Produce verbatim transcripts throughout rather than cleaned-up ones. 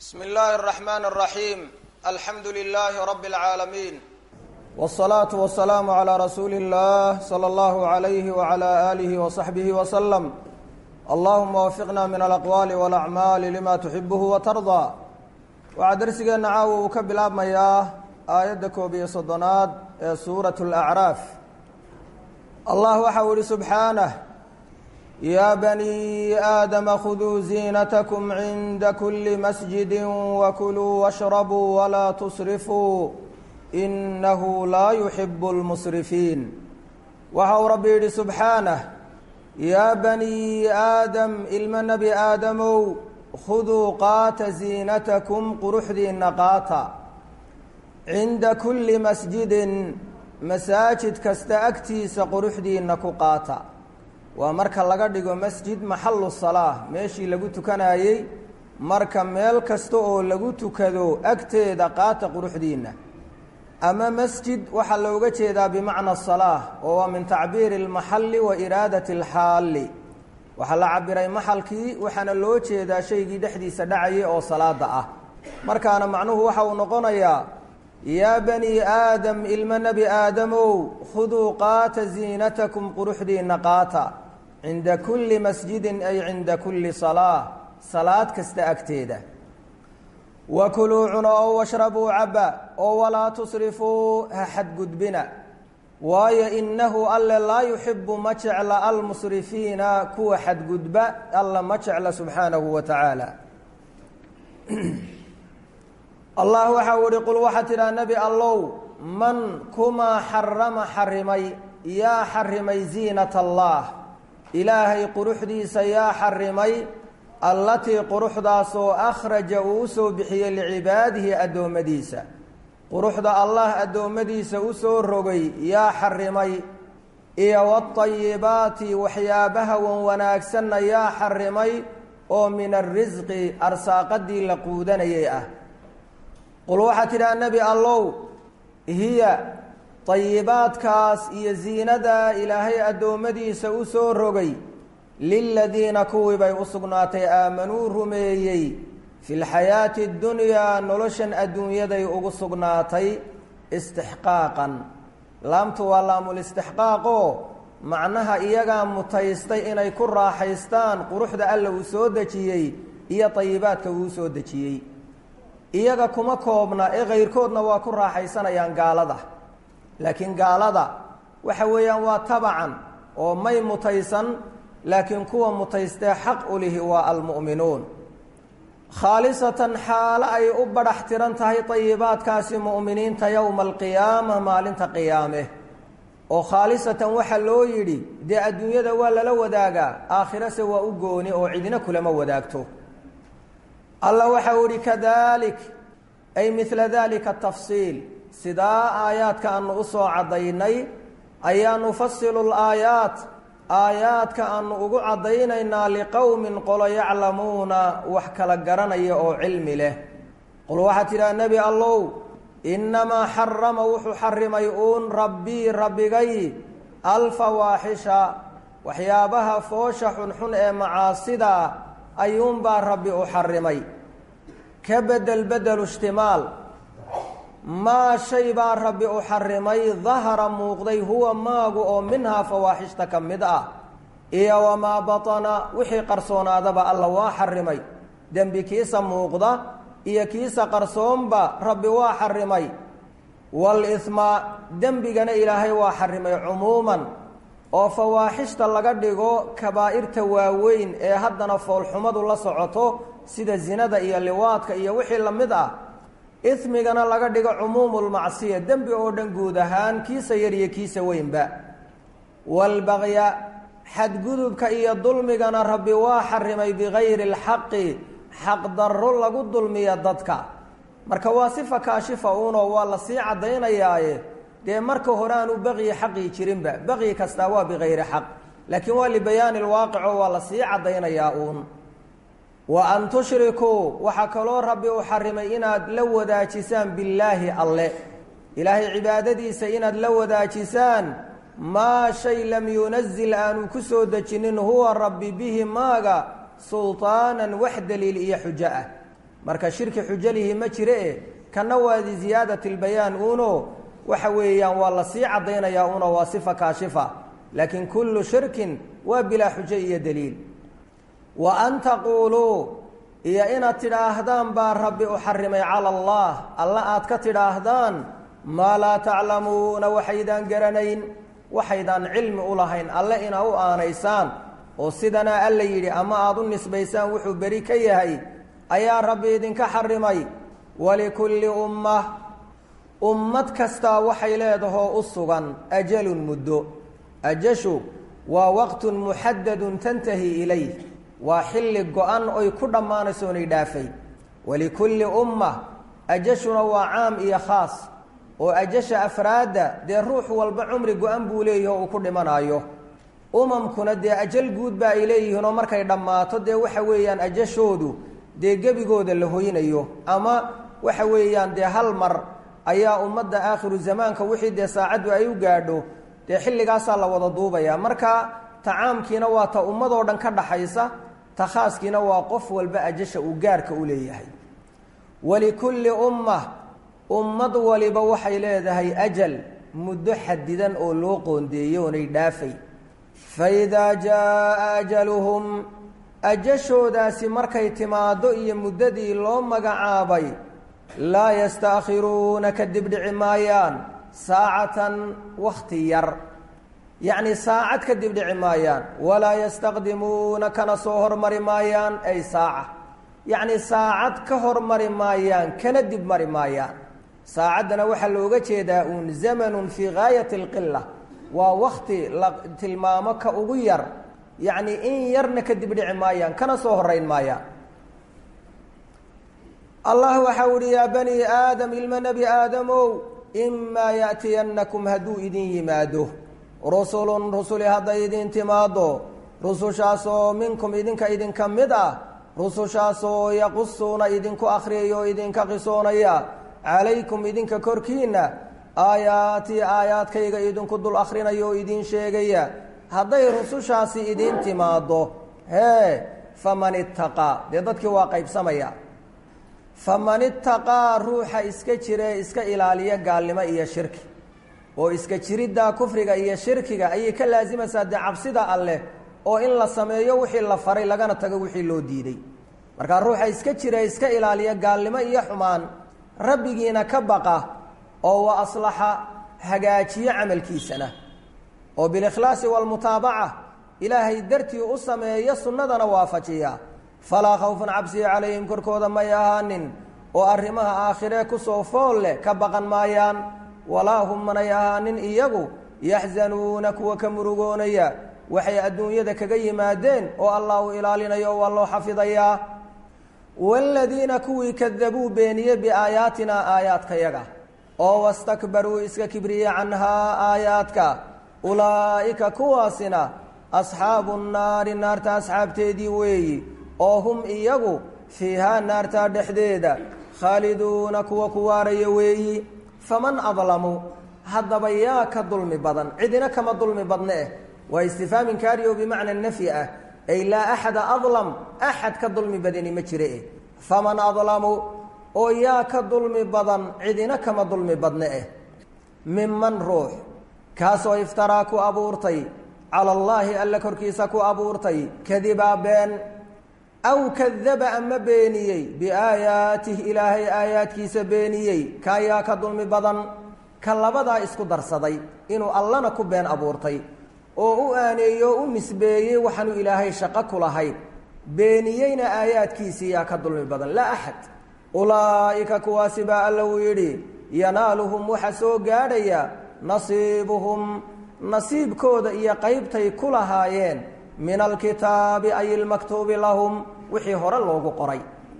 بسم الله الرحمن الرحيم الحمد لله رب العالمين والصلاة والسلام على رسول الله صلى الله عليه وعلى آله وصحبه وسلم اللهم وفقنا من الأقوال والأعمال لما تحبه وترضى وعد درسنا عاو وكبلاب مياه آيات كوبي صدنات سورة الأعراف الله حول سبحانه يا بني آدم خذوا زينتكم عند كل مسجد وكلوا واشربوا ولا تسرفوا إنه لا يحب المسرفين وهو ربي سبحانه يا بني آدم إلما نبي آدم خذوا قات زينتكم قرحدي النقاطة عند كل مسجد مساجد كستأكتي سقرحدي النقاطة waa marka laga dhigo masjid maxallu salaah meeshii lagu tukanayay marka meel kasta oo lagu tukado agteeda qaata quruxdiina ama masjid waxa looga jeedaa bimacna salaah oo waa min ta'biir al-mahall wa iraadati al-hal waxa la cabiray maxalkii waxana loo jeedaa shaygii dhexdiisa dhacay oo salaada ah markaana macnuhu waxa uu noqonayaa ya bani aadam ilma nabi aadamu khuduu qaata ziinatakum quruxdiina qaata عند كل مسجد أي عند كل صلاة صلاة كستأكتيدة وكلوا عنا واشربوا عبا ولا تصرفوا حد قدبنا ويا إنه ألا لا يحب مجعل المسرفين كو حد قدبا ألا مجعل سبحانه وتعالى الله حول قل وحتنا نبي الله من كما حرم حرمي يا حرمي زينة الله إلهي قرحديس يا حرمي التي قرحداسو أخرج أوسو بحي لعباده أدومديسا قرحد الله أدومديسا أوسو الرقي يا حرمي إيا والطيبات وحيابها وناكسن يا حرمي ومن الرزق أرساقدي لقودنا يا قل وحتنا النبي الله هي طيبات كاس يزيندا إلهي أدومدي سوسو رغي للذين كوبي أسقناتي آمنوا رميي في الحياة الدنيا نلشن الدنيا دي أسقناتي استحقاقا لام توالام الاستحقاق معناها إياغا متيستي إني كرا حيستان قروح دا ألا وسودتي إيا طيبات كوسودتي إياغا كما كوبنا إي غير كودنا وكرا حيستان يانقالده laakiin gaalada waxa weeyaan waa tabacan oo may mutaysan laakiin kuwa mutaystay xaq u lihi waa almu'minuun khalisatan xaala ay u baraxtiran tahay tayibaadkaasi mu'miniinta yawm alqiyaamah maalinta qiyaamah oo khalisatan waxa loo yiri de adduunyada waa lala wadaaga aakhirase waa u gooni oo cidina kulama wadaagto allah waxa uu kadalik ay mithla dalika tafsiil sidaa aayaadka aanu u soo cadaynay ayaanu fasilu laayaat aayaadka aanu ugu cadaynaynaa liqowmin qolo yaclamuuna wax kala garanaya oo cilmi leh qul waxaa tidhaha nebi allow innamaa xarama wuxuu xarimay uun rabbii rabbigay alfawaaxisha waxyaabaha foosha xunxun ee macaasida ayuunbaa rabbi u xarimay ka bedel bedelu ishtimaal ما شيء بار ربي أحرمي ظهر موقدي هو ماغو أو منها فواحشت كمدأ إيا وما بطن وحي قرصونا دبا الله وحرمي دم بكيس موقدة إيا كيس قرصون با ربي وحرمي والإثم دم بغن إلهي وحرمي عموما أو فواحشت لغدقو كبائر تواوين إيا هدنا فالحمد الله سعطو سيد الزنادة إيا اللواتك إيا وحي لمدأ ismigana laga dhigo umuumul macsiya dambi oo dhan guud ahaan kiisa yar iyo kiisa weynba wal baghya xadgudubka iyo dulmigana rabbi waa xarimay bigayri alxaqi xaq darro lagu dulmiya dadka marka waa sifa kaashifa uun oo waa la sii cadaynayaaye dee marka hore aanu bagyi xaqi jirinba bagyi kasta waa bigayri xaq laakiin waa libayaan alwaaqic oo waa la sii cadaynayaa uun وأن تشركوا وحكلوا ربي وحرمي إناد لو داجسان بالله الله إلهي عبادتي سيناد لو داجسان ما شيء لم ينزل أن كسو دجنين هو ربي به ماغا سلطانا وحد للإيا حجاء marka shirki xujalihi ma jire kana waa ziyaadati albayaan uno waxa weeyaan waa la sii cadaynayaa uno waa sifa kaashifa laakiin kullu shirkin waa bilaa xujo iyo daliil wa an taquluu iyo inaad tidhaahdaan baa rabbi u xarimay cala allah alla aad ka tidhaahdaan maa laa taclamuuna waxaydaan garanayn waxaydaan cilmi u lahayn alle inaa u aanaysaan oo sidanaa alla yidhi ama aada u nisbaysaan wuxuu beri ka yahay ayaa rabbi idinka xarimay walikulli ummah ummad kastaa waxay leedahoo u sugan ajalun muddo ajashu waa waqtun muxadadun tantahi ilayh waa xilli go-an oy ku dhammaanayso onay dhaafay walikulli ummah ajashuna waa caam iyo khaas oo ajasha afraadda dee ruux walba cumri go-an buu leeyahi oo uu ku dhimanaayo umamkuna dee ajal guud ba ay leeyihiin oo markay dhammaato dee waxa weeyaan ajashoodu dee gebigooda la hoynayo ama waxa weeyaan dee hal mar ayaa ummadda aakhiru zamaanka wixii dee saacaddu ay u gaadho dee xilligaasaa la wada duubaya marka tacaamkiina waa ta ummadoo dhan ka dhaxaysa ta khaaskiina waa qof walba ajasha uu gaarka u leeyahay walikulli ummah ummad waliba waxay leedahay ajal muddo xadidan oo loo qoondeeyo oonay dhaafay faidaa jaa ajaluhum ajashoodaasi markay timaaddo iyo muddadii loo magacaabay laa yastaakhiruuna ka dibdhici maayaan saacatan wakhti yar yacni saacad ka dibdhici maayaan walaa yastaqdimuuna kana soo hormari maayaan ay saaca yacni saacad ka hormari maayaan kana dib mari maayaan saacaddana waxaa looga jeedaa uun zamanun fii gaayati alqila waa wakti la tilmaamo ka ugu yar yacni in yarna ka dibdhici maayaan kana soo horeyn maayaan allah waxau uhi yaa bani aadam ilma nebi aadamow imaa yaأtiyannakum hadduu idin yimaado rusulun rusuli hadday idin timaado rusushaasoo minkum idinka idinka mid ah rusushaasoo yaqusuuna idinku akhriyaya oo idinka qisoonaya calaykum idinka korkiina aayaatii aayaadkayga idinku dul akhrinayo oo idin sheegaya hadday rusushaasi idin timaado hee faman ittaqaa dee dadkii waa qaybsamaya faman ittaqaa ruuxa iska jire iska ilaaliya gaalnimo iyo shirki oo iska jiriddaa kufriga iyo shirkiga ayay ka laasimaysaa dee cabsida alleh oo in la sameeyo wixii la faray lagana tago wixii loo diiday markaa ruuxa iska jira iska ilaaliya gaalnimo iyo xumaan rabbigiina ka baqa oo wa aslaxa hagaajiyo camalkiisana oo bilikhlaasi waalmutaabaca ilaahay dartii u sameeya sunnadana waafajiya falaa khawfun cabsiya calayhim korkooda may ahaanin oo arrimaha aakhiree kusoo fool leh ka baqan maayaan walaa hum manay ahaanin iyagu yaxzanuuna kuwa ka murugoonaya waxay adduunyada kaga yimaadeen oo allah u ilaalinayo oo waa loo xafidayaa waaladiina kuwii kadabuu beeniye biaayaatinaa aayaadkayaga oo wastakbaruu iska kibriye canhaa aayaadka ulaa'ika kuwaasina asxaabu nnaari naarta asxaabteedii weeyi oo hum iyagu fiihaa naartaa dhexdeeda khaaliduuna kuwa ku waaraya weeyi faman adlamu haddaba yaa ka dulmi badan cidina kama dulmi badne eh waa istifhaam inkaari oo bimacna nafyi ah ay laa axada adlam axad ka dulmi badani ma jire eh faman adlamu oo yaa ka dulmi badan cidina kama dulmi badne eh minman ruux kaasoo iftaraa ku abuurtay cala allaahi alla korkiisa ku abuurtay kadibaa been aw kadaba ama beeniyey biaayaatih ilaahay aayaadkiisa beeniyey kaa yaa ka dulmi badan ka labadaa isku darsaday inuu allana ku been abuurtay oo u aaneeyo o u nisbeeyey waxaanu ilaahay shaqo ku lahayn beeniyeyna aayaadkiisii yaa ka dulmi badan laa axad ulaa'ika kuwaasi baa alla uu yidhi yanaaluhum waxa soo gaadhaya nasiibuhum nasiibkooda iyo qaybtay ku lahaayeen min alkitaabi ay ilmaktuubi lahum wixii hore loogu qoray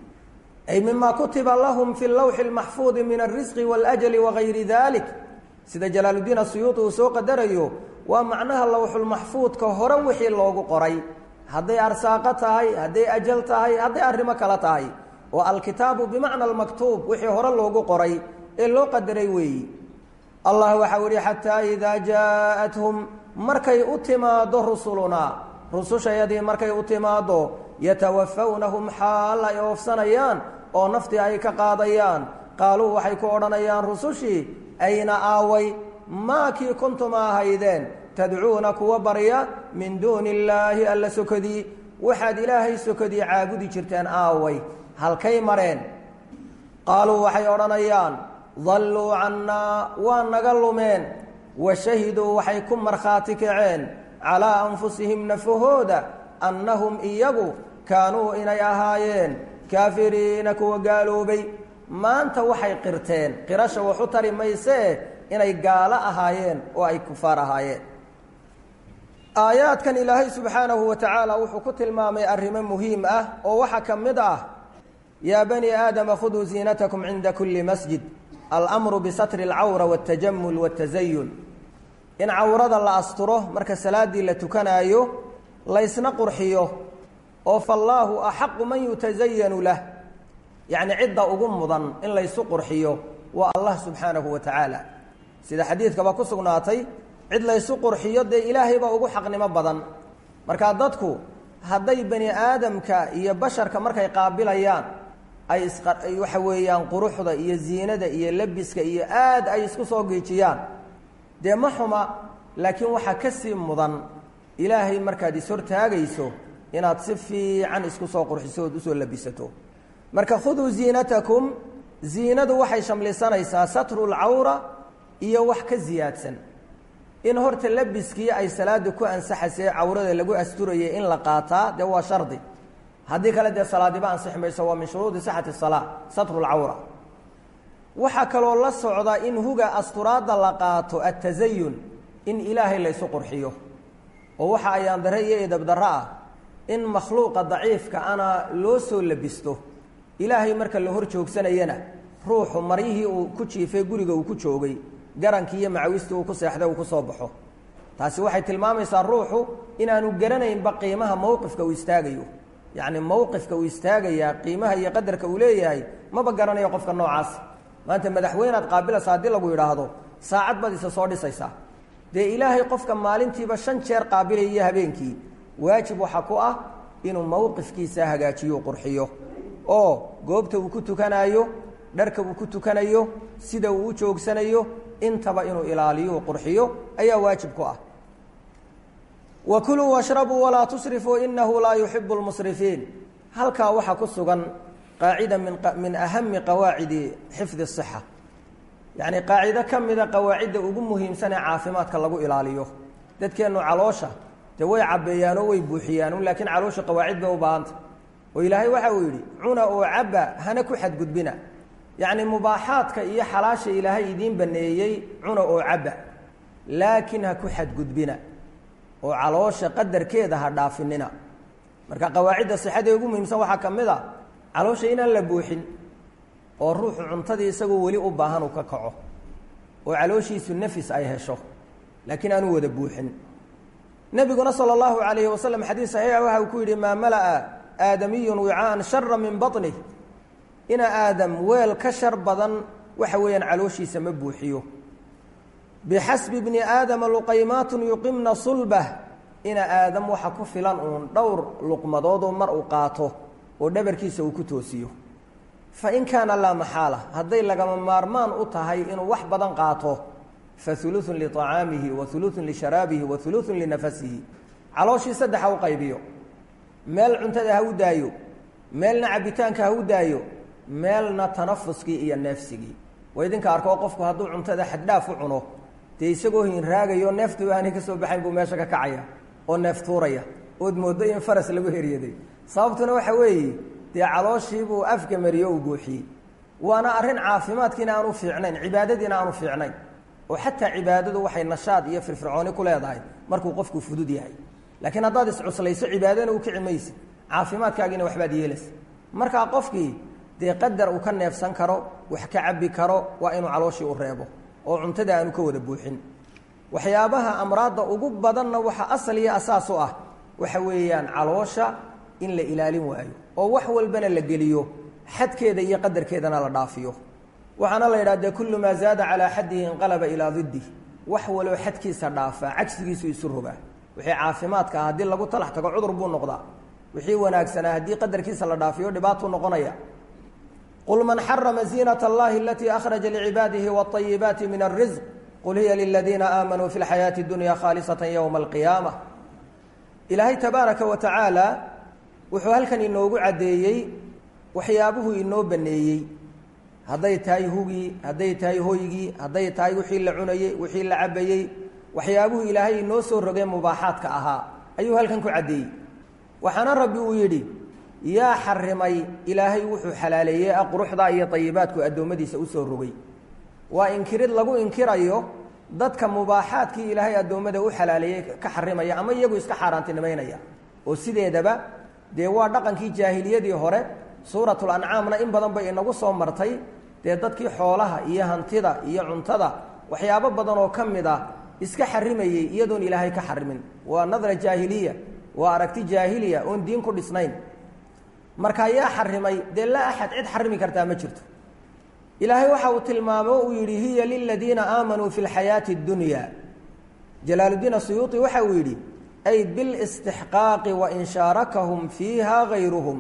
ay mima kutiba lahum fi lawxi lmaxfuudi min alrisqi waاlajali wagayri dalik sida jalaaluddiin asuyuuti uu soo qadarayo waa macnaha lawxulmaxfuudka hore wixii loogu qoray hadday arsaaqo tahay hadday ajal tahay hadday arrimo kale tahay oo alkitaabu bimacna almaktuub wixii hore loogu qoray ee loo qadaray weeyi allah waxau ihi xataa idaa jaaءathum markay u timaado rusulunaa rusushayadii markay u timaado yatawafawnahum xaal ay oofsanayaan oo naftii ay ka qaadayaan qaaluu waxay ku odhanayaan rusushii ayna aaway maakii kuntuma ahaydeen tadcuuna kuwa barya min duuni illaahi alla sokadii waxaad ilaahay sokadii caabudi jirteen aaway halkay mareen qaaluu waxay odhanayaan dalluu cannaa waa naga lumeen wa shahiduu waxay ku markhaati kaceen calaa anfusihim nafahooda annahum iyagu kaanuu inay ahaayeen kaafiriina kuwa gaaloobay maanta waxay qirteen qirasha waxu tari maysee inay gaalo ahaayeen oo ay kufaar ahaayeen aayaadkan ilaahay subxaanahu wa tacaala wuxuu ku tilmaamay arrimo muhiim ah oo waxaa ka mid ah yaa bani aadama khuduu ziinatakum cinda kulli masjid almru bisatri alcawra waltajamul waltazayun in cawrada la asturo marka salaaddii la tukanaayo laysna qurxiyo oo fallaahu axaqu man yutasayanu lah yacni cidda ugu mudan in laysu qurxiyo waa allah subxaanahu wa tacaala sida xadiidkaba ku sugnaatay cid laysu qurxiyo dee ilaahay baa ugu xaqnimo badan markaa dadku hadday bani aadamka iyo basharka markay qaabilayaan ay waxa weeyaan quruxda iyo ziinada iyo labiska iyo aad ay isku soo geejiyaan dee ma xuma laakiin waxaa ka sii mudan ilaahay markaad ishortaagayso inaad si fiican isku soo qurxiso ood usoo labisato marka khuduu ziinatakum ziinadu waxay shamlisanaysaa satru lcawra iyo wax ka ziyaadsan in horta labiskii ay salaada ku ansaxaysay cawrada lagu asturayay in la qaataa dee waa shardi haddii kale dee salaadiba ansixi mayso waa min shuruudi sixati salaa satru lcawra waxaa kaloo la socda in huga asturaadda la qaato atazayun in ilaahay laysu qurxiyo oo waxa ayaan dare iyo edabdarro ah in makhluuqa daciifka ana loo soo labisto ilaahay marka la hor joogsanayana ruuxu maryihii uu ku jiifay guriga uu ku joogay garankii iyo macawistii uu ku seexday uu ku soo baxo taasi waxay tilmaamaysaa ruuxu inaanu garanaynba qiimaha mowqifka uu istaagayo yacni mowqifka uu istaagayaa qiimaha iyo qadarka uu leeyahay maba garanayo qofka noocaas maanta madaxweynead qaabilaysa haddii lagu yidhaahdo saacad baad isa soo dhisaysaa dee ilaahay qofka maalintiiba shan jeer qaabilaya iyo habeenkii waajib waxaa ku ah inuu mowqifkiisa hagaajiyo qurxiyo oo goobta uu ku tukanaayo dharka uu ku tukanayo sida uu u joogsanayo intaba inuu ilaaliyo qurxiyo ayaa waajib ku ah wa kuluu washrabuu walaa tusrifuu inahu laa yuxibu lmusrifiin halkaa waxaa ku sugan qaacida min min ahami qawaacidi xifdi الصixa yacni qaacido ka mida qawaacidda ugu muhiimsan ee caafimaadka lagu ilaaliyo dadkeennu caloosha dee way cabbeeyaan oo way buuxiyaan laakiin caloosha qawaacid bay u baahanta oo ilaahay waxa uu yidhi cuna oo cabba hana ku xadgudbina yacni mubaaxaadka iyo xalaasha ilaahay idiin baneeyey cuna oo cabba laakiin ha ku xadgudbina oo caloosha qadarkeeda ha dhaafinina marka qawaacidda sixada ugu muhiimsan waxaa ka mid a caloosha inaan la buuxin oo ruuxu cuntadii isagoo weli u baahan uu ka kaco oo calooshiisu nafis ay hesho laakiin aanu wada buuxin nebiguna sala allahu calayhi wasalam xadiis saxiixa waxa uu ku yidhi maa mala'a aadamiyun wicaan shara min baطnih ina aadam weel ka shar badan waxa weeyaan calooshiisa ma buuxiyo bixasbi bni aadama luqaymaatun yuqimna sulbah ina aadam waxa ku filan uun dhowr luqmadoodoo mar uu qaato oo dhabarkiisa uu ku toosiyo fain kaana laa maxaala hadday lagama maarmaan u tahay inuu wax badan qaato fa uluثun liطacaamihi wa uluثun lisharaabihi wa uluثun linafasihi calooshii saddex ha u qaybiyo meel cuntada ha u daayo meelna cabitaanka ha u daayo meelna tanafuskii iyo neefsigii waa idinka arkoo qofku hadduu cuntada xaddhaaf u cuno dee isagoo hinraagayo neeftu aanay ka soo baxayn buu meesha ka kacaya oo neef tuuraya ood mooddo in faras lagu heryaday sababtuna waxa weeye dee calooshiibuu afka mariyo uu buuxiyey waana arrin caafimaadkiina aanu fiicnayn cibaadadiina aanu fiicnayn oo xataa cibaadadu waxay nashaad iyo firfircooni ku leedahay markuu qofku fudud yahay laakiin haddaad iscuslayso cibaadana u kici maysa caafimaadkaagiina waxbaad yeelaysa markaa qofkii dee qadar uu ka neefsan karo wax ka cabbi karo waa inuu calooshii u reebo oo cuntada aanu ka wada buuxin waxyaabaha amraadda ugu badanna waxa asal iyo asaas u ah waxa weeyaan caloosha in la ilaalin waayo oo wax walbana la geliyo xadkeeda iyo qadarkeedana la dhaafiyo waxaana la yidhah dee kullu maa zaada calaa xaddihi inqalaba ilaa didih wax waloo xadkiisa dhaafaa cagsigiisu isu rogaa wixii caafimaadka ah haddii lagu talax tago cudur buu noqdaa wixii wanaagsanaa haddii qadarkiisa la dhaafiyo dhibaatuu noqonaya qul man xarama ziinat allahi alatii akhraja licibaadihi wاطayibaati min alrisq qul hiya liladiina aamanuu fi lxayaati اdunya khaalisata ywma alqiyaama. ilaahay tabaaraka wa tacaala wuxuu halkan inoogu caddeeyey waxyaabuhu inoo baneeyey, hadday tahay hugii, hadday tahay hoygii, hadday tahay wixii la cunayey, wixii la cabayey, waxyaabuhu ilaahay inoo soo rogeen mubaaxaadka ahaa ayuu halkan ku caddeeyey. waxaana rabbi uu yidhi yaa xarimay ilaahay wuxuu xalaaleeyey ah quruxda iyo tayibaadku addoommadiisa u soo rogay. waa inkirid lagu inkirayo dadka mubaaxaadkii ilaahay addoommada u xalaaleeyey ka xarimaya ama iyagu iska xaaraantinimaynaya. oo sideedaba dee waa dhaqankii jaahiliyadii hore, suuratul ancaamna in badan bay inagu soo martay. dee dadkii xoolaha iyo hantida iyo cuntada waxyaabo badan oo ka mid ah iska xarimayey iyadoon ilaahay ka xarimin. waa nadra jaahiliya, waa aragti jaahiliya oon diin ku dhisnayn. marka yaa xarimay? dee laa axad cid xarimi kartaa ma jirto. ilaahay waxa uu tilmaamo uu yidhi hiya liladiina aamanuu fi lxayaati اdunya. jalaaluddiin asuyuuطi waxa uu yidhi ay bilistixqaaqi wain shaarakahum fiiha gayruhum.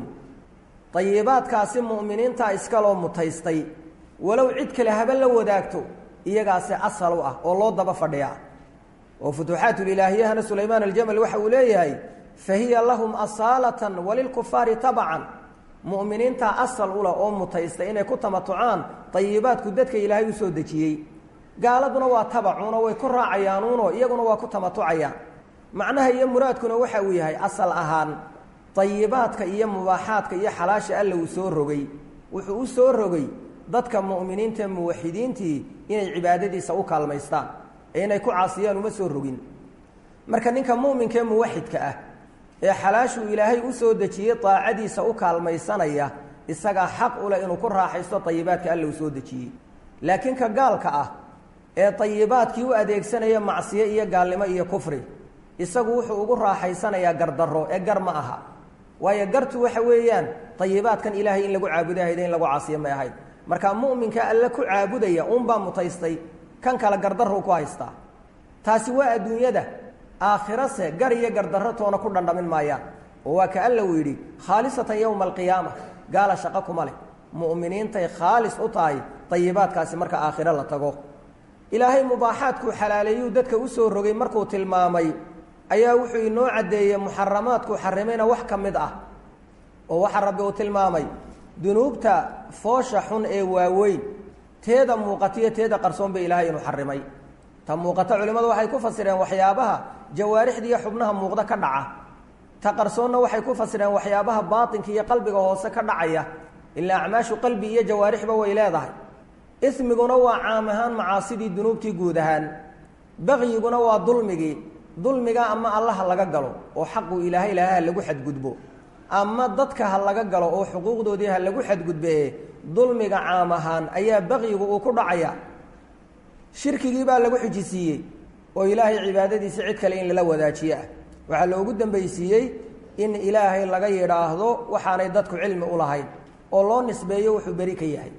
ayibaadkaasi mu'miniinta iskaloo mutaystay, walow cid kale haba la wadaagto, iyagaasi asal u ah oo loo daba fadhiya. oo futuuxaatulilaahiyahana sulaymaan aljamal waxa uu leeyahay fahiya lahum asaalatan walilkufaari tabacan. mu'miniinta asal ula oo mutaystay inay ku tamatucaan ayibaadku dadka ilaahay u soo dejiyey. gaaladuna waa tabacuno way ku raacayaanuuno iyaguna waa ku tamatucayaan. macnaha iyo muraadkuna waxa uu yahay asal ahaan ayibaadka iyo mubaaxaadka iyo xalaasha alla uu soo rogay wuxuu u soo rogay dadka mu'miniinta muwaxidiintii inay cibaadadiisa u kaalmaystaan ee inay ku caasiyaan uma soo rogin. marka ninka mu'minka ee muwaxidka ah ee xalaashuu ilaahay u soo dejiyey daacadiisa u kaalmaysanaya, isagaa xaq u leh inuu ku raaxaysto ayibaadka alla uu soo dejiyey. laakiin ka gaalka ah ee ayibaadkii u adeegsanaya macsiyo iyo gaalnimo iyo kufri, isagu wuxuu ugu raaxaysanayaa gardarro ee gar ma aha. waayo gartu waxa weeyaan ayibaadkan ilaahay in lagu caabuda ahayda in lagu caasiyo may ahayd. marka mu'minka alle ku caabudaya uunbaa mutaystay, kan kale gardarro ku haystaa. taasi waa adduunyada. aakhirase gar iyo gardarro toona ku dhandhamin maayaan. oo waa ka alla uu yidhi khaalisatan yowma alqiyaama. gaala shaqo kuma leh, mu'miniintay khaalis u tahay ayibaadkaasi marka aakhiro la tago. ilaahay mubaaxaadkuu xalaaleeyuu dadka u soo rogay markuu tilmaamay ayaa wuxuu inoo caddeeyey muxaramaadkuu xarimayna wax ka mid ah. oo waxaa rabbi uu tilmaamay dunuubta foosha xun ee waaweyn, teeda muuqatiyo teeda qarsoonba ilaahay inuu xarimay. ta muuqata culimmadu waxay ku fasireen waxyaabaha jawaarixda iyo xubnaha muuqda ka dhaca. ta qarsoonna waxay ku fasireen waxyaabaha baatinka iyo qalbiga hoose ka dhacaya. ilaa acmaashu qalbi iyo jawaarixba way leedahay. ismiguna waa caam ahaan macaasidii dunuubtii guud ahaan. bakyiguna waa dulmigii. dulmiga ama allaha laga galo oo xaqu ilaahay laha ha lagu xadgudbo, ama dadka ha laga galo oo xuquuqdoodii ha lagu xadgudbee dulmiga caam ahaan ayaa bakyigu uu ku dhacaya. shirkigii baa lagu xijisiiyey oo ilaahay cibaadadiisa cid kale in lala wadaajiyo ah. waxaa loogu dambaysiiyey in ilaahay laga yidhaahdo waxaanay dadku cilmi u lahayn oo loo nisbeeyo wuxuu beri ka yahay.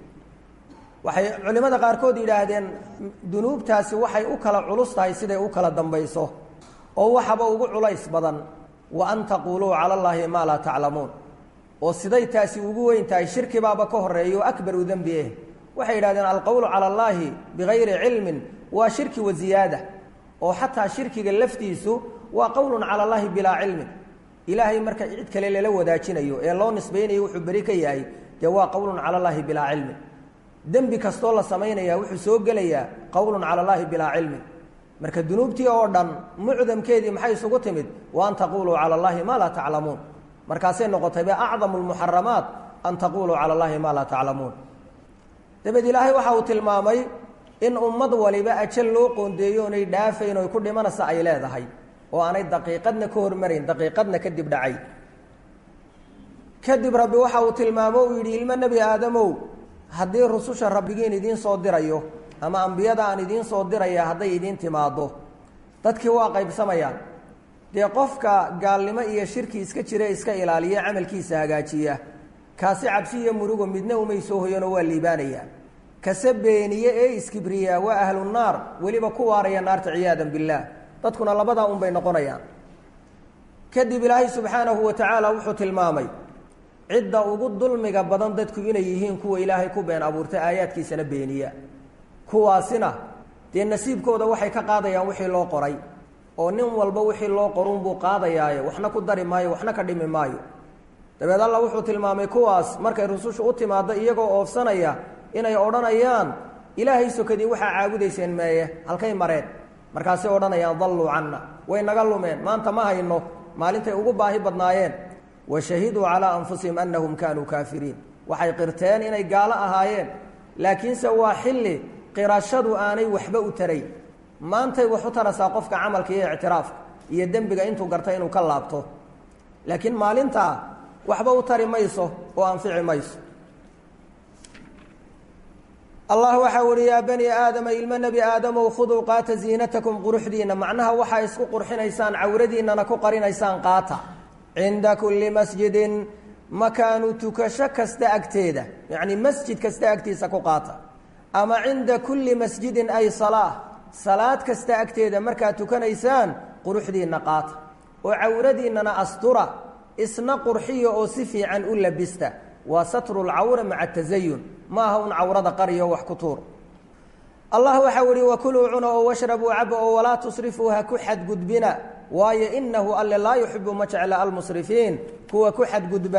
waxay culimmada qaarkood yidhaahdeen dunuubtaasi waxay u kala culus tahay siday u kala dambayso, oo waxaba ugu culays badan wa an taquuluu cala allaahi maa laa taclamuun. oo siday taasi ugu weyn tahay shirki baaba ka horeeyo akbaru dembi eh. waxay yidhahdeen alqowlu cala allaahi bigayri cilmin waa shirki wa ziyaada. oo xataa shirkiga laftiisu waa qowlun cala allaahi bilaa cilmin. ilaahay marka cid kale lala wadaajinayo ee loo nisbaynayo wuxuu beri ka yahay, dee waa qowlun cala allaahi bilaa cilmin. dembi kastoo la samaynaya wuxuu soo gelayaa qowlun cala allaahi bilaa cilmin. marka dunuubtii oo dhan mucdamkeedii maxay isugu timid wa an taquuluu cala allaahi maa laa taclamuun. markaasay noqotayba acdamu lmuxaramaat an taquuluu cala allaahi maa laa taclamuun. dabeed ilaahay waxa uu tilmaamay in ummad waliba ajal loo qoondeeyo onay dhaafayn oy ku dhimanaysa ay leedahay, oo aanay daqiiqadna ka hormarayn, daqiiqadna kadib dhacay. kadib rabbi waxa uu tilmaamo uu yidhi ilmo nebi aadamow, haddii rususha rabbigiin idiin soo dirayo ama ambiyada aan idiin soo diraya hadday idiin timaaddo, dadkii waa qaybsamayaan. dee qofka gaalnimo iyo shirki iska jira iska ilaaliya camalkiisa hagaajiya, kaasi cabsi iyo murugo midna umay soo hoyanoo waa liibaanayaan. kase beeniye ee iskibriyaa waa ahlunaar, weliba ku waaraya naarta ciyaadan billaah. dadkuna labadaa unbay noqonayaan. kadib ilaahay subxaanahu wa tacaala wuxuu tilmaamay cidda ugu dulmiga badan dadku inay yihiin kuwa ilaahay ku been abuurtay aayaadkiisana beeniya kuwaasina dee nasiibkooda waxay ka qaadayaan wixii loo qoray oo nin walba wixii loo qoruunbuu qaadayaaye waxna ku dari maayo waxna ka dhimi maayo dabeed alla wuxuu tilmaamay kuwaas markay rusushu u timaado iyagoo oofsanaya inay odhanayaan ilaahay sokadii waxaa caabudayseen meeye halkay mareen markaasay odhanayaan dalluu canna way naga lumeen maanta ma hayno maalintay ugu baahi badnaayeen washahiduu calaa anfusihim annahum kaanuu kaafiriin waxay qirteen inay gaalo ahaayeen laakiinse waa xilli qirashadu aanay waxba u taray maantay wax u tarasaa qofka camalka iyo ictiraafka iyo dembiga intuu garta inuu ka laabto laakiin maalintaa waxba u tari mayso oo anfici mayso allah waxaa uhi yaa bani aadama ilmo nebi aadamow khuduu qaata ziinatakum quruxdiinna macnaha waxaa isku qurxinaysaan cawradiinnana ku qarinaysaan qaata cinda kulli masjidin makaanu tukasho kasta agteeda yacni masjid kasta agtiisa ku qaata ama cinda kulli masjidin ay salaa salaad kasta agteeda markaad tukanaysaan quruxdiinna qaata oo cawradiinnana astura isna qurxiya oo si fiican u labista waa satru lcawra maca tasayun ma aha un cawrada qariyo wax ku tuur allah waxau ihi wakuluu cuna oo washrabuu caba oo walaa tusrifuu ha ku xadgudbina waayo inahu alle laa yuxibu ma jecla almusrifiin kuwa ku xadgudba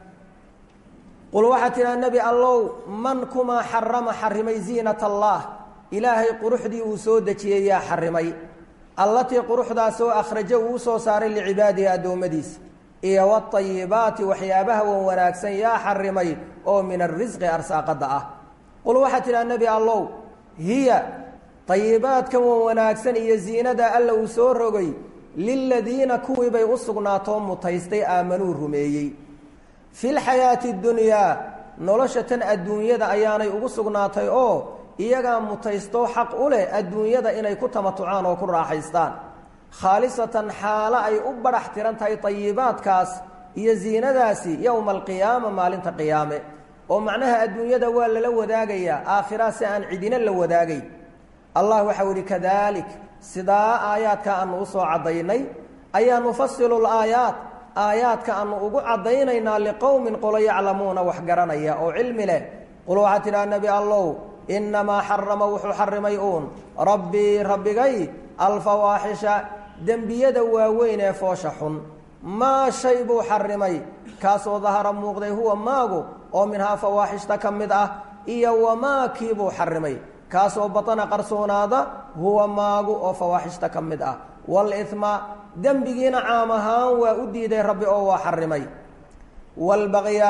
qul waxaa tidhaha nebi allow man kumaa xarama xarimay ziinat allah ilaahay quruxdii uu soo dejiyey yaa xarimay allatii quruxdaasoo akhraja uu usoo saaray licibaadihi addoommadiisa iyo watayibaati waxyaabaha wan wanaagsan yaa xarimay oo min arisqi arsaaqada ah qul waxaa tidhaha nebi allow hiya tayibaadkan wan wanaagsan iyo ziinada alla uu soo rogay liladiina kuwii bay u sugnaatoo mutaystay aamanuu rumeeyey fi lxayaati اdunyaa nolosha tan adduunyada ayaanay ugu sugnaatay oo iyagaa mutaystoo xaq u leh adduunyada inay ku tamatucaan oo ku raaxaystaan khaalisatan xaalo ay u badhax tiran tahay tayibaadkaas iyo ziinadaasi yowma alqiyaama maalinta qiyaame oo macnaha adduunyada waa lala wadaagayaa aakhiraa si aan cidina la wadaagay allah waxau ihi kadalik sidaa aayaadka aanu usoo caddaynay ayaa nufasilu laayaat aayaadka aanu ugu caddaynaynaa liqowmin qolo yaclamuuna wax garanaya oo cilmi leh qul waxaa tidhaha nebi allow inamaa xarama wuxuu xarimay uun rabbii rabbigay alfawaaxisha dembiyada waaweyn ee foosha xun maa shay buu xarimay kaasoo dahara muuqday huwa maagu oo minhaa fawaaxishta ka mid ah iyo wamaa kii buu xarimay kaasoo batana qarsoonaada huwa maagu oo fawaaxishta ka mid ah waalihma dembigiina caam ahaan waa u diiday rabbi oo waa xarimay waalbaqya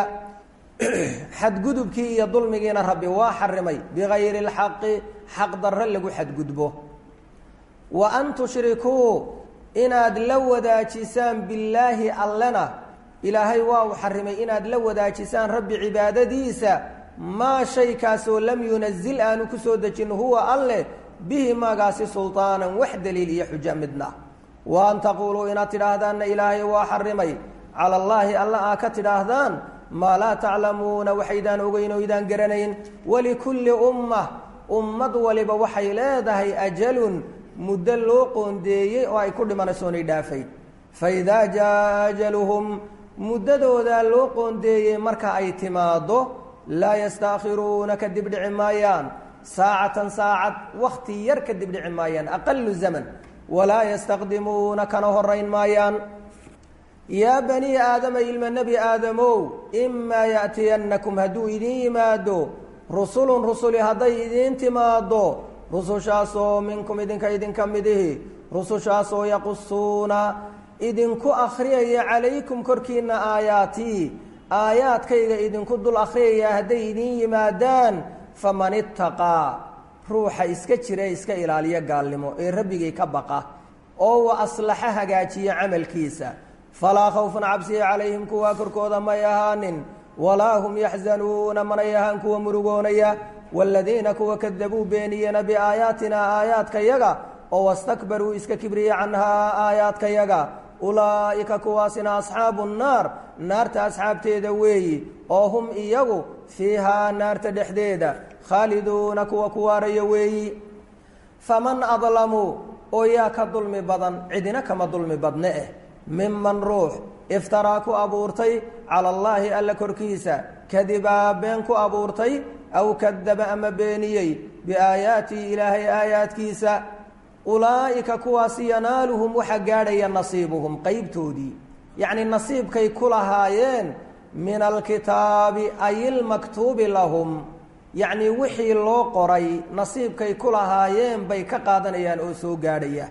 xadgudubkii iyo dulmigiina rabbi waa xarimay bigayri اlxaqi xaq darre lagu xadgudbo wa an tushrikuu inaad la wadaajisaan billaahi allena ilaahay waa u xarimay inaad la wadaajisaan rabbi cibaadadiisa maa shaykaasoo lam yunazil aanu ku soo dejin huwa alleh bihi maagaasi sulطaanan wax daliil iyo xujo midna wa an taquuluu inaad tidhaahdaanna ilaahay waa xarimay cala allaahi alla aa ka tidhaahdaan maa laa taclamuuna waxaydaan ogeyn o ydaan garanayn walikulli ummah ummad waliba waxay leedahay ajalun muddo loo qoondeeyey oo ay ku dhimanaysoonay dhaafay faidaa jaa ajaluhum muddadoodaa loo qoondeeyey marka ay timaaddo laa yastaakhiruuna ka dibdhici maayaan saacatan saacad wakti yar ka dibdhici maayaan aqalu zaman walaa yastaqdimuuna kana horayn maayaan yaa banii aadama ilma nebi aadamow imaa yaأtiyannakum hadduu idiin yimaado rusulun rusuli hadday idiin timaado rusushaasoo minkum idinka idinka midihi rusushaasoo yaqusuuna idinku akhriyaya calaykum korkiina aayaatii aayaadkayga idinku dul akhriyaya hadday idiin yimaadaan faman itaqaa ruuxa iska jira iska ilaaliya gaalnimo ee rabbigay ka baqa oo wa aslaxa hagaajiya camalkiisa falaa khawfun cabsiya calayhim kuwaa korkooda may ahaanin walaa hum yaxzanuuna manay ahaan kuwa murugoonaya waaladiina kuwa kadabuu beeniyena biaayaatina aayaadka yaga oo wastakbaruu iska kibriya canhaa aayaadka yaga ulaa'ika kuwaasina asxaabu nnaar naarta asxaabteeda weeyi oo hum iyagu fiihaa naarta dhexdeeda khaaliduuna kuwa ku waaraya weeyi faman adlamu oo yaa ka dulmi badan cidina kama dulmi badne eh miman ruux iftaraa ku abuurtay cala allaahi alla korkiisa kadibaa been ku abuurtay aw kadaba ama beeniyey biaayaatihi ilaahay aayaadkiisa ulaa'ika kuwaasi yanaaluhum waxa gaadhaya nasiibuhum qeybtoodii yacni nasiibkay ku lahaayeen min alkitaabi ay ilmaktuubi lahum yacnii wixii loo qoray nasiibkay ku lahaayeen bay ka qaadanayaan oo soo gaadhaya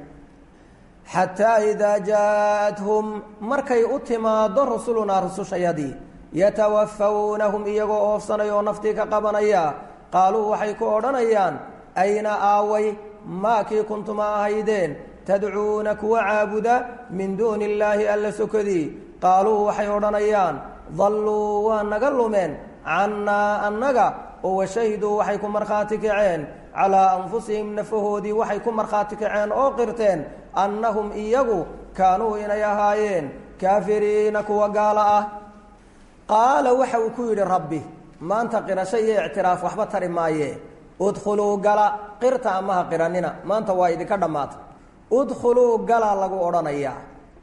xataa idaa jaa-athum markay u timaado rusulunaa rusushayadii yatawafawnahum iyagoo oofsanaya oo naftii ka qabanaya qaaluu waxay ku odhanayaan ayna aaway maakii kuntuma ahaydeen tadcuuna kuwa caabuda min duuni illaahi alla sokadii qaaluu waxay odhanayaan dalluu waa naga lumeen cannaa annaga oo washahiduu waxay ku markhaati kaceen calaa anfusihim nafahoodii waxay ku markhaati kaceen oo qirteen annahum iyagu kaanuu inay ahaayeen kaafiriina kuwa gaala ah qaala waxa uu ku yidhi rabbi maanta qirasho iyo ictiraaf waxba tari maaye udkhuluu gala qirta amaha qiranina maanta waa idinka dhammaata udkhuluu gala lagu odhanayaa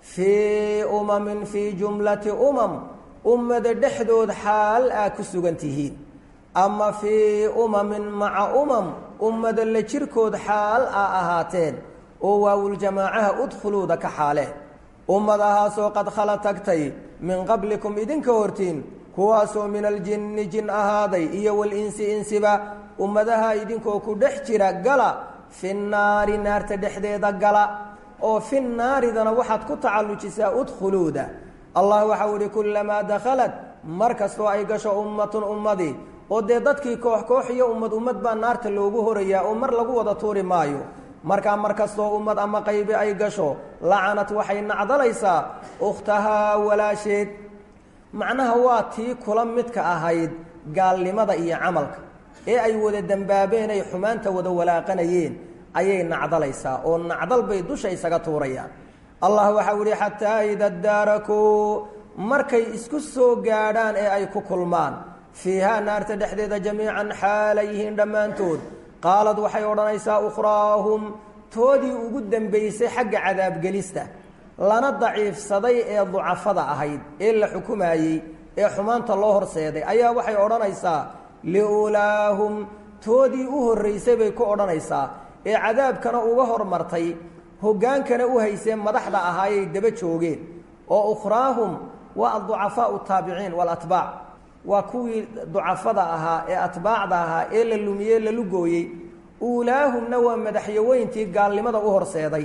fii umamin fii jumlati umam ummada dhexdood xaal aa ku sugan tihiin ama fii umamin maca umam ummada la jirkood xaal aa ahaateen oo waawuljamaacaha udkhuluuda ka xaaleen ummadahaasoo qad khala tagtay min qablikum idinka hortiin kuwaasoo min aljinni jin ahaaday iyo walinsi insiba ummadaha idinkoo ku dhex jira gala fi naari naarta dhexdeeda gala oo fi naaridana waxaad ku tacallujisaa udkhuluuda allah waxau ihi kullamaa dakhalat mar kastoo ay gasho ummatun ummadii oo dee dadkii koox koox iyo ummad ummad baa naarta loogu horayaa oo mar lagu wada tuuri maayo markaa mar kastoo ummad ama qaybi ay gasho lacanad waxay nacdalaysaa ukhtahaa walaasheed macnaha waa tii kula midka ahayd gaalnimada iyo camalka ee ay wada dembaabeen ay xumaanta wada walaaqanayeen ayay nacdalaysaa oo nacdal bay dusha isaga tuurayaan allah waxau ihi xataa ida daarakuu markay isku soo gaadhaan ee ay ku kulmaan fiihaa naarta dhexdeeda jamiican xaalay yihiin dhammaantood qaalad waxay odhanaysaa ukhraahum toodii ugu dambaysay xagga cadaabgelista lana daciifsaday ee ducafada ahayd ee la xukumayey ee xumaanta loo horseeday ayaa waxay odhanaysaa liulaahum toodii u horraysay bay ku odhanaysaa ee cadaabkana uga hormartay hoggaankana u haysee madaxda ahaayay daba joogeen oo ukhraahum waa aducafaau taabiciin waalatbaac waa kuwii ducafada ahaa ee atbaacda ahaa ee la lumiyey la lugooyey uulaahumna waa madaxyaweyntii gaalnimada u horseeday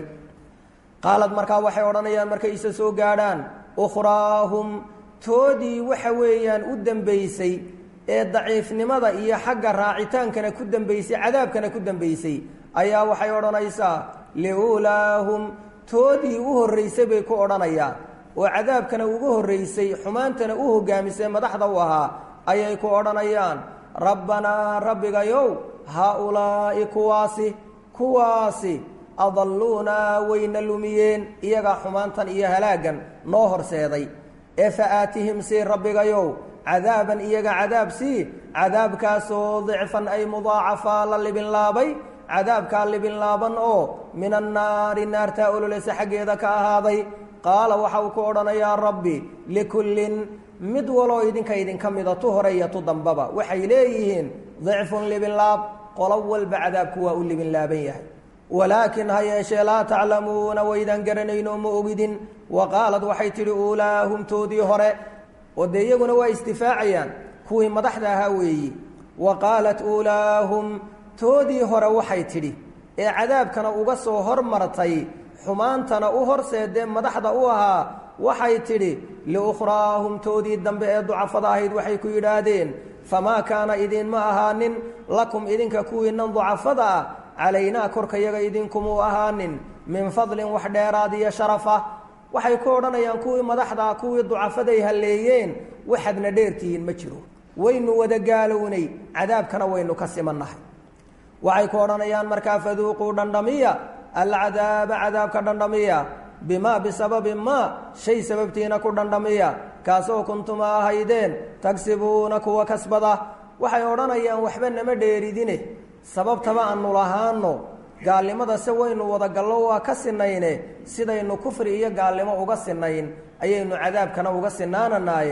qaalad markaa waxay odhanayaan markay isa soo gaadhaan ukhraahum toodii waxa weeyaan u dambaysay ee daciifnimada iyo xagga raacitaankana ku dambaysay cadaabkana ku dambaysay ayaa waxay odhanaysaa liulaahum toodii u horraysay bay ku odhanayaan oo cadaabkana ugu horraysay xumaantana u hoggaamisay madaxda u ahaa ayay ku odhanayaan rabbanaa rabbigayow haa-ulaa'i kuwaasi kuwaasi adalluunaa wayna lumiyeen iyagaa xumaantan iyo halaaggan noo horseeday ee fa aatihim sii rabbigayow cadaaban iyaga cadaab sii cadaabkaasoo dicfan ay mudaacafaa la libinlaabay cadaabkaa libinlaaban oo min annaari naartaa ololeysa xaggeeda ka ahaaday qaala waxa uu ku odhanayaa rabbi likullin mid waloo idinka idinka mida tu hore iyo tu dambaba waxay leeyihiin dicfun libinlaab qolo walba cadaabku waa u libinlaaban yahay walaakin ha yeeshee laa taclamuuna waydaan garanayno ma ogidin wa qaalad waxay tidhi uulaahum toodii hore oo dee iyaguna waa istifaacayaan kuwii madaxda ahaa weeyi wa qaalat uulaahum toodii hore waxay tidhi ee cadaabkana uga soo hormartay xumaantana u horseedee madaxda u ahaa waxay tidhi liukhraahum toodii dambe ee ducafada ahayd waxay ku yidhaahdeen famaa kaana idinma ahaanin lakum idinka kuwiinan ducafada ah calaynaa korkayaga idinkumuu ahaanin min fadlin wax dheeraad iyo sharafa waxay ku odhanayaan kuwii madaxdaa kuwii ducafaday halleeyeen waxaadna dheertihiin ma jiro waynu wada gaalownay cadaabkana waynu ka simannahay waxay ku odhanayaan markaa faduuquu dhandhamiya alcadaaba cadaabka dhandhamiya bimaa bisababi maa shay sababtiina ku dhandhamiya kaasoo kuntuma ahaydeen tagsibuuna kuwa kasbada waxay odhanayaan waxba nama dheeridine sababtaba aanu lahaano gaalnimada se waynu wadagallo waa ka sinayne sidaynu kufri iyo gaalnimo uga sinayn ayaynu cadaabkana uga sinaananaaye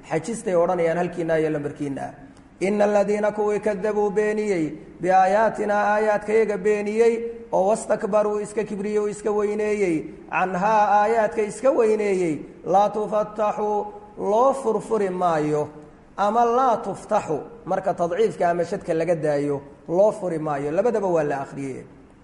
xajistay odhanayaan halkiina iyo lambarkiina ina aladiina kuwii kadabuu beeniyey biaayaatinaa aayaadkayaga beeniyey oo wastakbaruu iska kibriyey oo iska weyneeyey canhaa aayaadka iska weyneeyey laa tufataxu loo furfuri maayo ama laa tuftaxu marka tadciifka ama shadka laga daayo loo furi maayo labadaba waa la akhriyey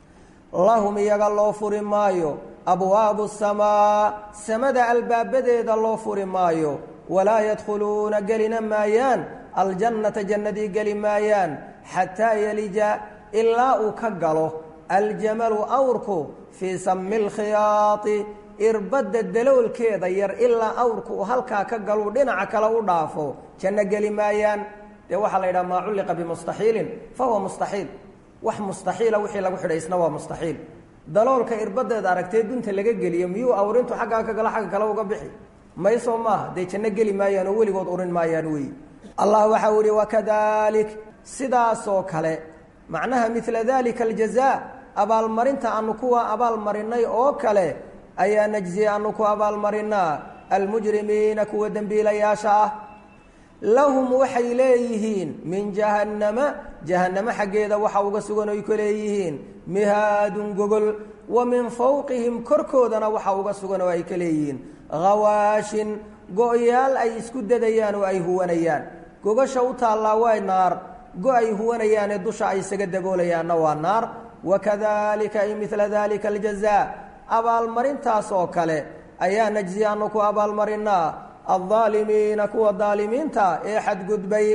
lahum iyaga loo furi maayo abwaabu samaa samada albaabadeeda loo furi maayo walaa yadkhuluuna gelina maayaan aljannata jannadii geli maayaan xataa yalija ilaa uu ka galo aljamalu awrku fii sami lkhiyaati irbadda daloolkeeda yar ilaa awrku uu halkaa ka galuu dhinaca kale u dhaafo janno geli maayaan dee waxaa la yidhaha maa culliqa bimustaxiilin fahuwa mustaxiil wax mustaxiila wixii lagu xidhay isna waa mustaxiil daloolka irbaddeeda aragtee dunta laga geliyo miyuu awrintu xaggaa ka galo xagga kale uga bixi maysoo maaha dee janno geli maayaan oo weligood urin maayaan wey allah waxa uu yihi wakadalik sidaasoo kale macnaha midla dalika aljazaa abaalmarinta aanu kuwa abaalmarinay oo kale ayaa najzi aanu ku abaalmarinaa almujrimiina kuwa dembiilayaasha ah lahum waxay leeyihiin min jahannama jahannamo xaggeeda waxa uga sugan oy ka leeyihiin mihaadun gogol wa min fawqihim korkoodana waxa uga sugan oo ay ka leeyihiin hawaashin go-yaal ay isku dadayaan oo ay huwanayaan gogasha u taallaa waa naar go ay huwanayaanee dusha ay isaga daboolayaanna waa naar wakadalika ay midla dalika aljazaa abaalmarintaas oo kale ayaa najzi aanu ku abaalmarinaa aldaalimiina kuwa daalimiinta ee xadgudbay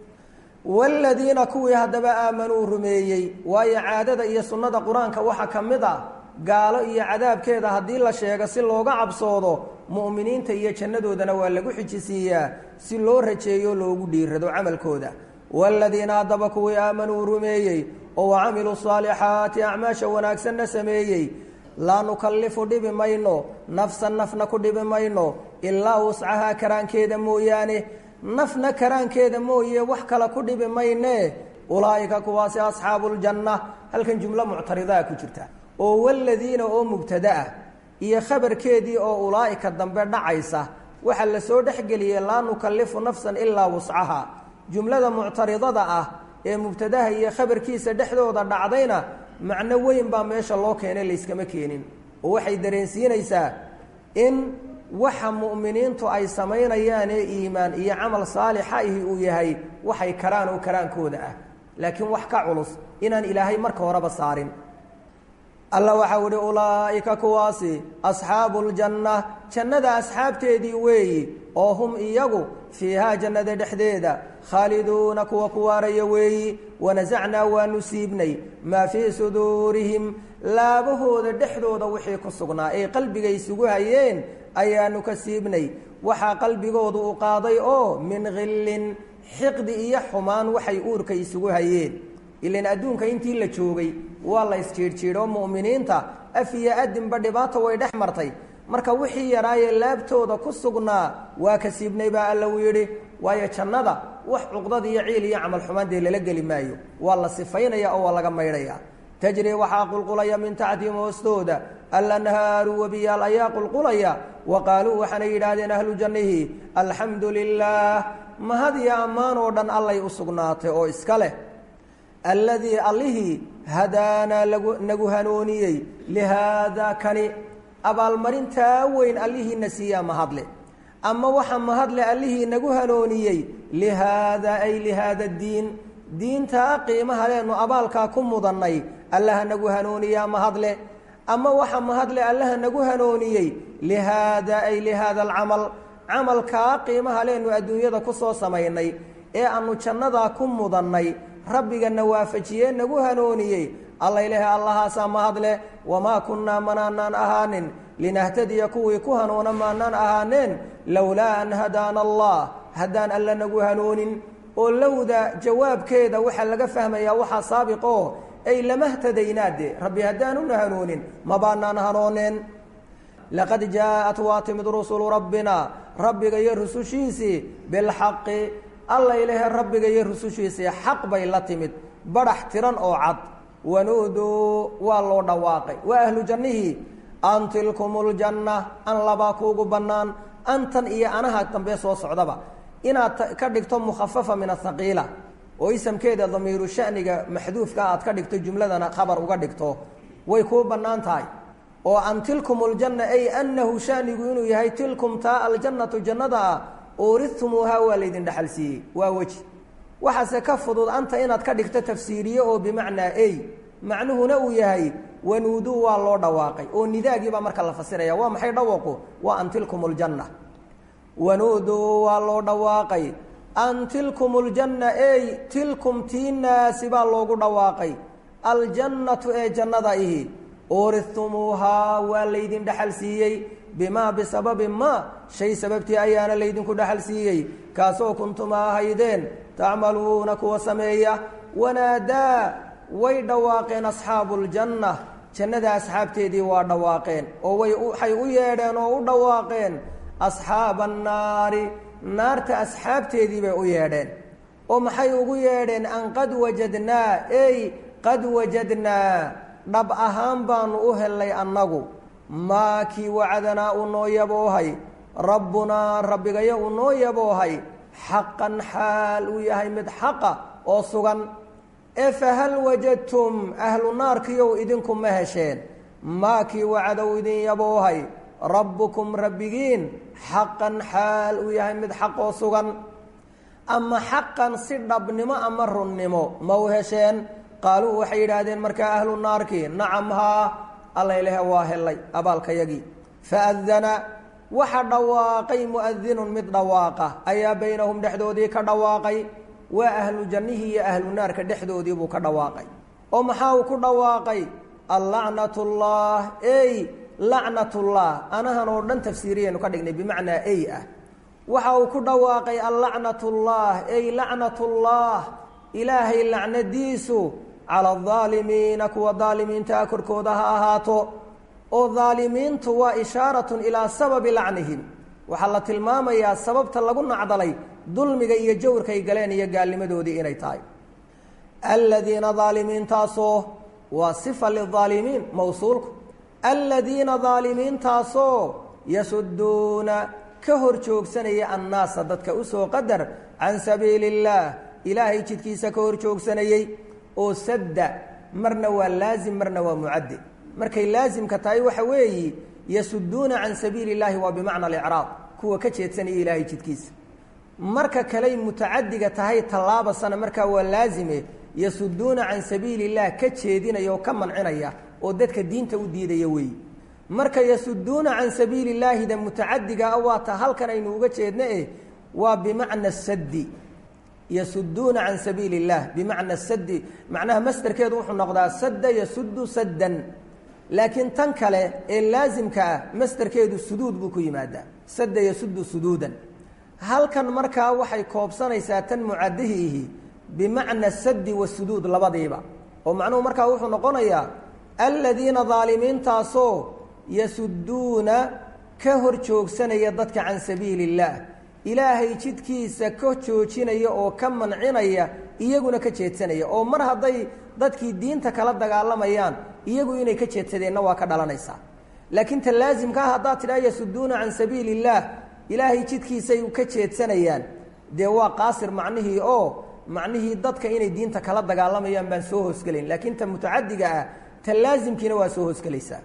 waaladiina kuwii haddaba aamanuu rumeeyey waayo caadada iyo sunnada qur-aanka waxaa ka mid ah gaalo iyo cadaabkeeda haddii la sheego si looga cabsoodo mu'miniinta iyo jannadoodana waa lagu xijisiiyaa si loo rajeeyo loogu dhiirado camalkooda waaladiina haddaba kuwii aamanuu rumeeyey oo wacamiluu saalixaati acmaasha wanaagsanna sameeyey laa nukallifu dhibi mayno nafsan nafna ku dhibi mayno ilaa wuscahaa karaankeeda mooyaane nafna karaankeeda mooye wax kale ku dhibi maynee ulaa'ika kuwaasi asxaabuuljanna halkan jumlo muctaridaa ku jirta oo waladiina oo mubtada ah iyo khabarkeedii oo ulaa'ika dambe dhacaysa waxaa la soo dhexgeliyey laa nukallifu nafsan ilaa wuscahaa jumlada muctaridada ah ee mubtadaha iyo khabarkiisa dhexdooda dhacdayna macno weyn baa meesha loo keenay layskama keenin oo waxay dareensiinaysaa in waxa mu'miniintu ay samaynayaan ee iimaan iyo camal saalixa ihi uu yahay waxay karaan oo karaankooda ah laakiin wax ka culus inaan ilaahay marka horeba saarin alla waxau ihi ulaa'ika kuwaasi asxaabuuljanna jannada asxaabteedii weeyi oo hum iyagu fiihaa jannada dhexdeeda khaaliduuna kuwa ku waaraya weeyi wanasacnaa waanu siibnay maa fii suduurihim laabahooda dhexdooda wixii ku sugnaa ee qalbiga isugu hayeen ayaanu ka siibnay waxaa qalbigoodu u qaaday oo min khillin xiqdi iyo xumaan waxay uurka isugu hayeen ilan adduunka intii la joogay waa la isjiirjiidho mu'miniinta af iyo adinba dhibaato way dhex martay marka wixii yaraayee laabtooda ku sugnaa waa ka siibnay baa alla uu yidhi waayo jannada wax cuqdad iyo ciil iyo camal xumaan dee lala geli maayo waa la sifaynaya oo waa laga maydhaya tajri waxaa qulqulaya min taxtihim hoostooda alanhaaru webiyaal ayaa qulqulaya wa qaaluu waxaanay yidhaahdeen ahlu jannihi alxamdu lilaah mahad iyo ammaan oo dhan allay u sugnaatay oo iska leh alladii allihii hadaanaa lagu nagu hanuuniyey lihaadaa kani abaalmarintaa weyn allihiina siiyaa mahadle ama waxa mahadle allihii nagu hanuuniyey lihaadaa ay lihaada diin diintaa qiimaha leenu abaalkaa ku mudannay allaha nagu hanuuniyaa mahadle ama waxa mahadle allaha nagu hanuuniyey lihaada ay lihaada alcamal camalkaa qiimaha leenu adduunyada ku soo samaynay ee aanu jannadaa ku mudannay rabbigana waafajiyee nagu hanuuniyey allayleh allahaasaa mahadleh wamaa kunnaa manaanaan ahaanin linahtadiya kuwii ku hanuuna maanaan ahaaneen lowlaa an hadaana allah haddaan alla nagu hanuunin oo lowda jawaabkeeda waxaa laga fahmayaa waxaa saabiqoo ay lama htadaynaade rabbi haddaanuna hanuunin mabaanaan hanooneen laqad jaaءat waa timid rusulu rabbina rabbiga iyo rusushiisii bilxaqi alla ilahe rabbiga iyo rusushiisii xaq bay la timid badhax tiran oo cad wanuuduu waa loo dhawaaqay waa ahlu jannihii an tilkum ljanna an labaa kuugu bannaan antan iyo anaha dambe soo socdaba inaad ka dhigto mukhafafa min athaqiila oo isamkeeda damiiru shaniga maxduufka aad ka dhigto jumladana khabar uga dhigto way kuu bannaan tahay oo an tilkum ljanna ay annahu shanigu inuu yahay tilkum taa aljannatu jannada ah uuridtumuuhaa waa laydin dhexal siiyey waa weji waxaase ka fudud anta inaad ka dhigto tafsiiriye oo bimacnaa ay macnuhuna uu yahay wanuuduu waa loo dhawaaqay oo nidaagiibaa marka la fasiraya waa maxay dhawaqu waa an tilkum ljanna wanuuduu waa loo dhawaaqay an tilkum ljanna ey tilkum tiinaasi baa loogu dhawaaqay aljannatu ee jannada ihi uuridtumuuhaa waa laydin dhexal siiyey bimaa bisababi ma shay sababtii ayaana laydinku dhexal siiyey kaasoo kuntuma ahaydeen tacmaluuna kuwa sameeya wanaadaa way dhawaaqeen asxaabu ljanna jannada asxaabteedii waa dhawaaqeen oo way waxay u yeedheen oo u dhawaaqeen asxaaba annaari naarta asxaabteedii bay u yeedheen oo maxay ugu yeedheen an qad wajadnaa ey qad wajadnaa dhab ahaan baanu u hellay annagu maa kii wacadanaa uu noo yaboohay rabbunaa rabbigayo uu noo yaboohay xaqan xaal uu yahay mid xaqa oo sugan ee fahal wajadtum ahlu naarkiyow idinku ma hesheen maa kii wacada uu idin yaboohay rabbukum rabbigiin xaqan xaal uu yahay mid xaq oo sugan ama xaqan si dhabnimo ama runnimo ma u hesheen qaaluu waxay yidhaahdeen markaa ahlu naarkii nacam haa alla ilahe waa helay abaalkayagii faadana waxa dhawaaqay muadinun mid dhawaaqa ayaa baynahum dhexdoodii ka dhawaaqay waa ahlu jannihii iyo ahlu naarka dhexdoodii buu ka dhawaaqay oo maxaa uu ku dhawaaqay allacnatullah ey lacnatullah anahan oo dhan tafsiiriyaynu ka dhignay bimacnaa ey ah waxa uu ku dhawaaqay allacnatullah ey lacnatullah ilaahay lacnadiisu cala aldaalimiina kuwa daalimiintaa korkooda ha ahaato oo daalimiintu waa ishaaratun ilaa sababi lacnihim waxaa la tilmaamayaa sababta lagu nacdalay dulmiga iyo jawrkay galeen iyo gaalnimadoodii inay tahay aladiina daalimiintaasoo waa sifa lidaalimiin mawsuulku aladiina daalimiintaasoo yasuduuna ka hor joogsanaya annaasa dadka usoo qadar can sabiili illaah ilaahay jidkiisa ka hor joogsanayey oo sadda marna waa laazim marna waa mucaddi markay laazimka tahay waxa weeyi yasuduuna can sabiili illaahi waa bimacna alicraab kuwa ka jeedsanaya ilaahay jidkiisa marka kaley mutacadiga tahay tallaaba sana markaa waa laazime yasuduuna can sabiili illah ka jeedinaya oo ka mancinaya oo dadka diinta u diidaya weeyi marka yasuduuna can sabiili illaahida mutacadiga waa ta halkan aynu uga jeedna eh waa bimacna saddi yasuduuna can sabiili illah bimacna sadi macnaha masderkeedu wuxuu noqdaa sadda yasudu saddan laakiin tan kale ee laazimka ah masderkeedu suduud buu ku yimaadaa sadda yasudu suduudan halkan markaa waxay koobsanaysaa tan mucadihiihi bimacna sadi wasuduud labadiiba oo macnuhu markaa wuxuu noqonayaa aladiina daalimiintaasoo yasuduuna ka hor joogsanaya dadka can sabiili illaah ilaahay jidkiisa ka joojinaya oo ka mancinaya iyaguna ka jeedsanaya oo mar hadday dadkii diinta kala dagaalamayaan iyagu inay ka jeedsadeenna waa ka dhalanaysaa laakiin ta laazimka ah haddaad tidhaha yasuduuna can sabiili illaah ilaahay jidkiisay ka jeedsanayaan dee waa qaasir macnihii oo macnihii dadka inay diinta kala dagaalamayaan baan soo hoosgelayn laakiin ta mutacadiga ah ta laazimkiina waa soo hoosgelaysaa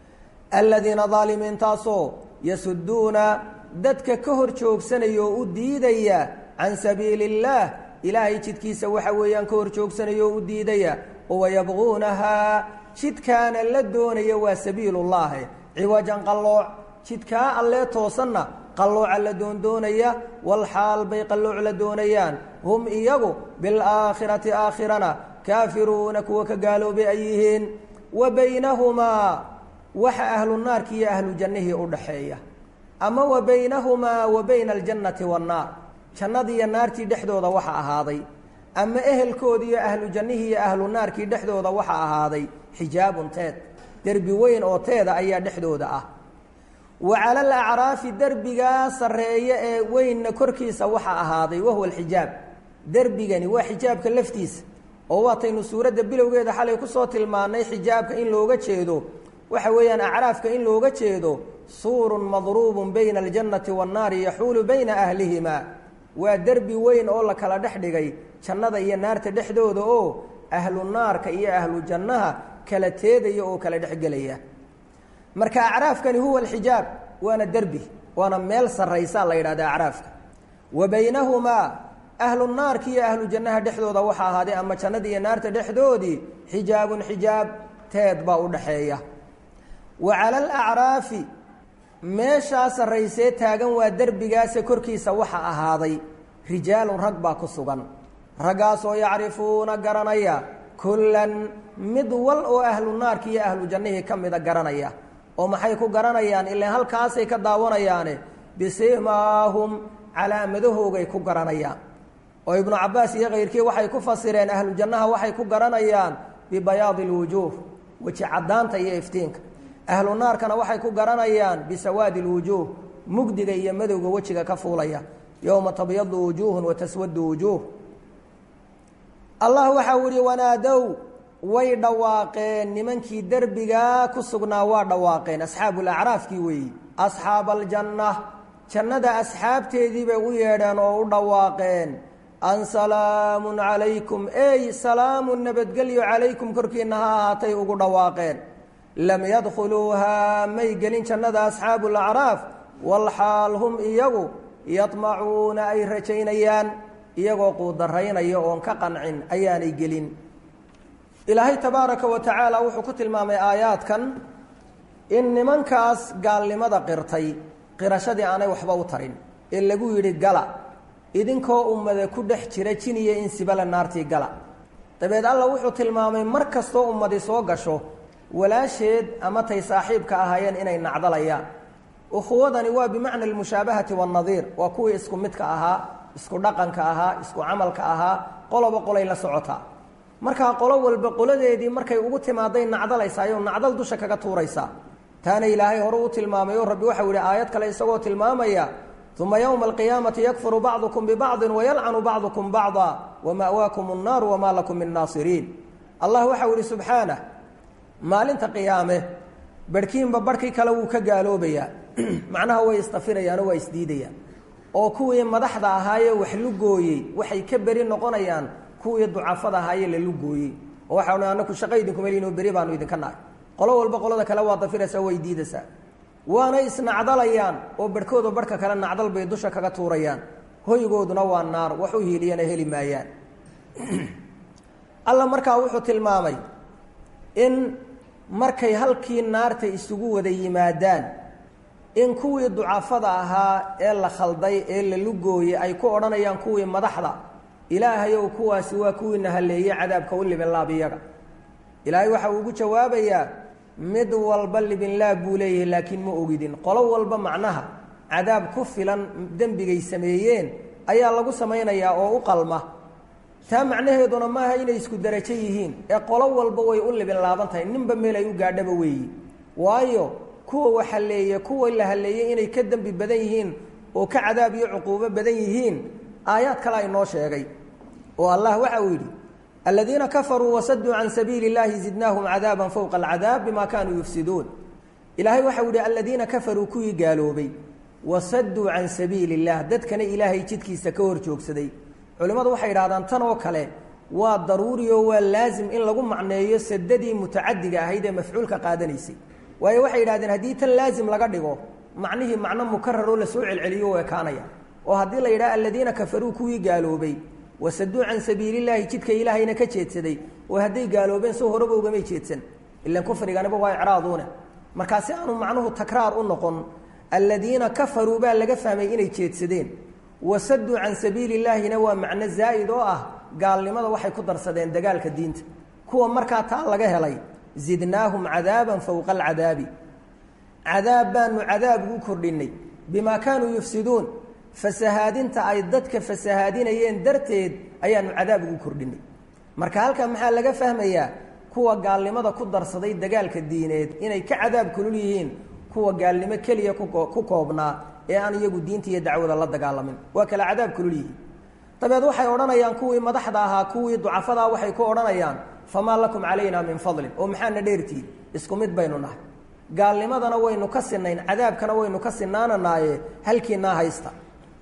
aladiina daalimiintaasoo yasuduuna dadka ka hor joogsanaya oo u diidaya can sabiili illaah ilaahay jidkiisa waxa weeyaan ka hor joogsanaya oo u diidaya oo wayabquunahaa jidkaana la doonaya waa sabiilullaahi ciwajan qallooc jidkaa allee toosanna qallooca la doondoonaya walxaal bay qallooc la doonayaan hum iyagu bilaakhirati aakhirana kaafiruuna kuwa ka gaaloobay ay yihiin wa baynahumaa waxa ahlu naarki iyo ahlu jannihii u dhaxeeya ama wa baynahumaa wa bayna aljannati waannaar jannadii iyo naartii dhexdooda waxa ahaaday ama ehelkoodii iyo ahlu jannihii iyo ahlu naarkii dhexdooda waxa ahaaday xijaabun teed derbi weyn oo teeda ayaa dhexdooda ah wa cala alacraafi derbigaa sarreeya ee weynna korkiisa waxa ahaaday wahuwa alxijaab derbigani waa xijaabka laftiisa oo waataynu suuradda bilowgeeda xalay kusoo tilmaanay xijaabka in looga jeedo waxa weeyaan acraafka in looga jeedo suurun madruubun bayna aljannati waannaari yaxuulu bayna ahlihimaa waa derbi weyn oo la kala dhex dhigay jannada iyo naarta dhexdooda oo ahlu naarka iyo ahlu jannaha kala teedaya oo kala dhexgelaya marka acraafkani huwa alxijaab waana derbi waana meel sarraysa la yidhahda acraafka wa baynahumaa ahlu naarka iyo ahlu jannaha dhexdooda waxaa ahaaday ama jannada iyo naarta dhexdoodii xijaabun xijaab teed baa u dhaxeeya wa cala alacraafi meeshaa sarraysee taagan waa derbigaase korkiisa waxaa ahaaday rijaalun rag baa ku sugan raggaasoo yacrifuuna garanaya kullan mid wal oo ahlu naarka iyo ahlu jannihii ka mida garanaya oo maxay ku garanayaan ilaan halkaasay ka daawanayaane bisimaahum calaamadahoogay ku garanayaan oo ibnu cabbaas iyo kayrkii waxay ku fasireen ahlu jannaha waxay ku garanayaan bibayaadi lwujuuh weji caddaanta iyo iftiinka ahlu naarkana waxay ku garanayaan bisawaadi lwujuuh mugdiga iyo madowga wejiga ka fuulaya yowma tabyadu wujuuhun wa taswadu wujuuh allah waxa uu yihi wanaadow way dhawaaqeen nimankii derbigaa ku sugnaa waa dhawaaqeen asxaabulacraafkii weeyi asxaaba aljanna jannada asxaabteedii bay u yeedheen oo u dhawaaqeen an salaamun calaykum ey salaamun nabadgelyo calaykum korkiina ha ahaatay ugu dhawaaqeen lam yadkhuluuhaa may gelin jannada asxaabulacraaf walxaal hum iyagu yadmacuuna ay rajaynayaan iyagoo quudaraynaya oon ka qancin ayaanay gelin ilaahay tabaaraka wa tacaala wuxuu ku tilmaamay aayaadkan in nimankaas gaalnimada qirtay qirashadii aanay waxba u tarin ee lagu yidhi gala idinkoo ummada ku dhex jira jin iyo insibala naartii gala dabeed alla wuxuu tilmaamay mar kastoo ummadii soo gasho walaasheed ama tay saaxiibka ahaayeen inay nacdalayaan ukhuwadani waa bimacna almushaabahati waannadiir waa kuwii isku midka ahaa isku dhaqanka ahaa isku camalka ahaa qoloba qolay la socotaa markaa qolo walba qoladeedii markay ugu timaaday nacdalaysaayoo nacdal dusha kaga tuuraysaa taana ilaahay hore u tilmaamay oo rabbi waxau yihi aayad kale isagoo tilmaamaya uma yowma alqiyaamati yakfuru bacdukum bibacdin wayalcanu bacdukum bacda wama'waakum annaaru wamaa lakum min naasiriin allah waxau yihi subxaanah maalinta qiyaame barhkiinba barhkii kale wuu ka gaaloobayaa macnaha way istafirayaanoo waa isdiidayaan oo kuwii madaxda ahaayee wax lugooyey waxay ka beri noqonayaan kuwii ducafada ahaayee la lugooyey oo waxaanu anaku shaqa idinku melinoo beri baanu idinka nahay qolo walba qolada kale waa dafiraysaa way diidaysaa waana isnacdalayaan oo barhkooda barhka kale nacdal bay dusha kaga tuurayaan hoygooduna waa naar wax u hiiliyana heli maayaan alla markaa wuxuu tilmaamay in markay halkii naarta isugu wada yimaadaan in kuwii ducafada ahaa ee la khalday ee la lugooyey ay ku odhanayaan kuwii madaxda ilaahayow kuwaasi waa kuwiina halleeyey cadaabka u libinlaab iyaga ilaahay waxa uu ugu jawaabayaa mid walba libinlaab buu leeyahay laakiin ma ogidin qolo walba macnaha cadaab ku filan dembigay sameeyeen ayaa lagu samaynayaa oo u qalma taa macnaheeduna maaha inay isku darajo yihiin ee qolo walba way u libin laaban tahay ninba meel ay u gaadhaba weeyi waayo kuwa wax halleeye kuwa la halleeyey inay ka dembi badan yihiin oo ka cadaab iyo cuquubo badan yihiin aayaad kale ay noo sheegay oo allah waxa uu yidhi aladiina kafaruu wasaduu can sabiili اllahi zidnaahum cadaaba fowqa alcadaab bima kaanuu yufsiduun ilaahay waxau yihi aladiina kafaruu kuwii gaaloobay wasaduu can sabiili اllah dadkana ilaahay jidkiisa ka hor joogsaday culimmadu waxay idhahdaan tan oo kale waa daruuri oo waa laazim in lagu macneeyo sadadii mutacadiga ahayd ee mafcuulka qaadanaysay waayo waxay yidhahdeen haddii tan laazim laga dhigo macnihii macno mukararoo lasoo celceliyo u ekaanaya oo haddii la yidhaha aladiina kafaruu kuwii gaaloobay wasaduu can sabiilillaahi jidka ilaahayna ka jeedsaday oo hadday gaaloobeen soo horaba ugamay jeedsan ilan kufriganiba waa icraaduuna markaasi aanu macnuhu takraar u noqon aladiina kafaruu baa laga fahmay inay jeedsadeen wasaduu can sabiili illaahina waa macno zaa'id oo ah gaalnimada waxay ku darsadeen dagaalka diinta kuwa markaa taa laga helay zidnaahum cadaaban fowqa alcadaabi cadaab baanu cadaab ugu kordhinay bimaa kaanuu yufsiduun fasahaadinta ay dadka fasahaadinayeen darteed ayaanu cadaab ugu kordhinay marka halkan maxaa laga fahmayaa kuwa gaalnimada ku darsaday dagaalka diineed inay ka cadaab kulul yihiin kuwa gaalnimo keliya ku koobnaa ee aan iyagu diinta iyo dacwada la dagaalamin waa kala cadaab kulul yihiin dabeed waxay odhanayaan kuwii madaxda ahaa kuwii ducafadaa waxay ku odhanayaan famaa lakum calayna min fadlin oo maxaana dheertihin isku mid baynu nahay gaalnimadana waynu ka sinayn cadaabkana waynu ka sinaananaaye halkiinaa haysta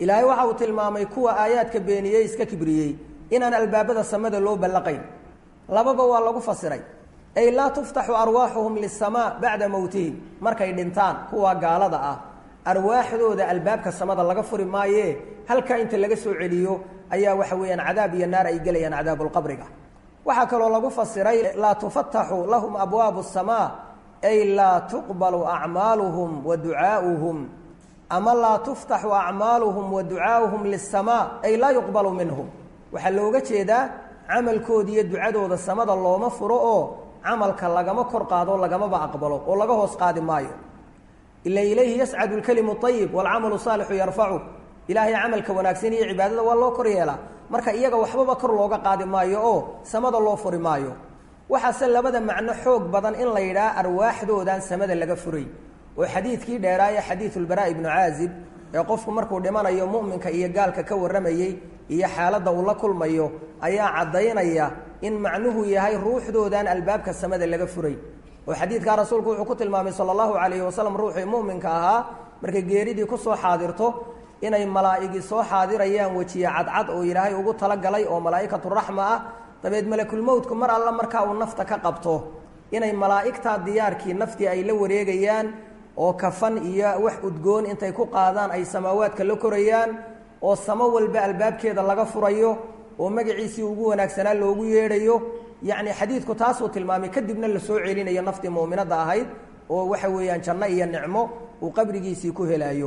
ilaahay waxa uu tilmaamay kuwa aayaadka beeniyey iska kibriyey inaan albaabada samada loo ballaqayn lababa waa lagu fasiray ay laa tuftaxu arwaaxuhum lisamaa bacda mowtihim markay dhintaan kuwa gaalada ah arwaaxdooda albaabka samada laga furi maaye halkaa inta laga soo celiyo ayaa waxa weeyaan cadaab iyo naar ay gelayaan cadaabulqabriga waxaa kaloo lagu fasiray laa tufataxu lahum abwaabu samaa ay laa tuqbalu acmaaluhum wa ducaauhum ama laa tuftaxu acmaaluhum wa ducaauhum lisamaa ay laa yuqbalu minhum waxaa looga jeedaa camalkooda iyo ducadooda samada looma furo oo camalka lagama kor qaado lagamaba aqbalo oo laga hoos qaadi maayo ila ilayhi yascadu lkalimu ayib waalcamalu saalixu yarfacu ilaahay camalka wanaagsan iyo cibaadada waa loo kor yeelaa marka iyaga waxbaba kor looga qaadi maayo oo samada loo furi maayo waxaase labada macno xoog badan in la yidhaha arwaaxdoodaan samada laga furay oo xadiidkii dheeraaye xadiidulbaraa ibnu caazib ee qofku markuu dhimanayo mu'minka iyo gaalka ka warramayey iyo xaaladda uu la kulmayo ayaa caddaynaya in macnuhu yahay ruuxdoodaan albaabka samada laga furay oo xadiidkaa rasuulku wuxuu ku tilmaamay sala allahu calayhi wasalam ruuxii mu'minka ahaa markay geeridii ku soo xaadirto inay malaa'igii soo xaadirayaan wejiye cadcad oo ilaahay ugu talagalay oo malaa'ikatu raxma ah dabeed malakulmowtku mar alla markaa uu nafta ka qabto inay malaa'igtaa diyaarkii naftii ay la wareegayaan oo kafan iyo wax udgoon intay ku qaadaan ay samaawaadka la korayaan oo samo walba albaabkeeda laga furayo oo magaciisii ugu wanaagsanaa loogu yeedhayo yacni xadiidku taasuu tilmaamay kadibna la soo celinayo naftii muuminadda ahayd oo waxa weeyaan janno iyo nicmo uu qabrigiisii ku helaayo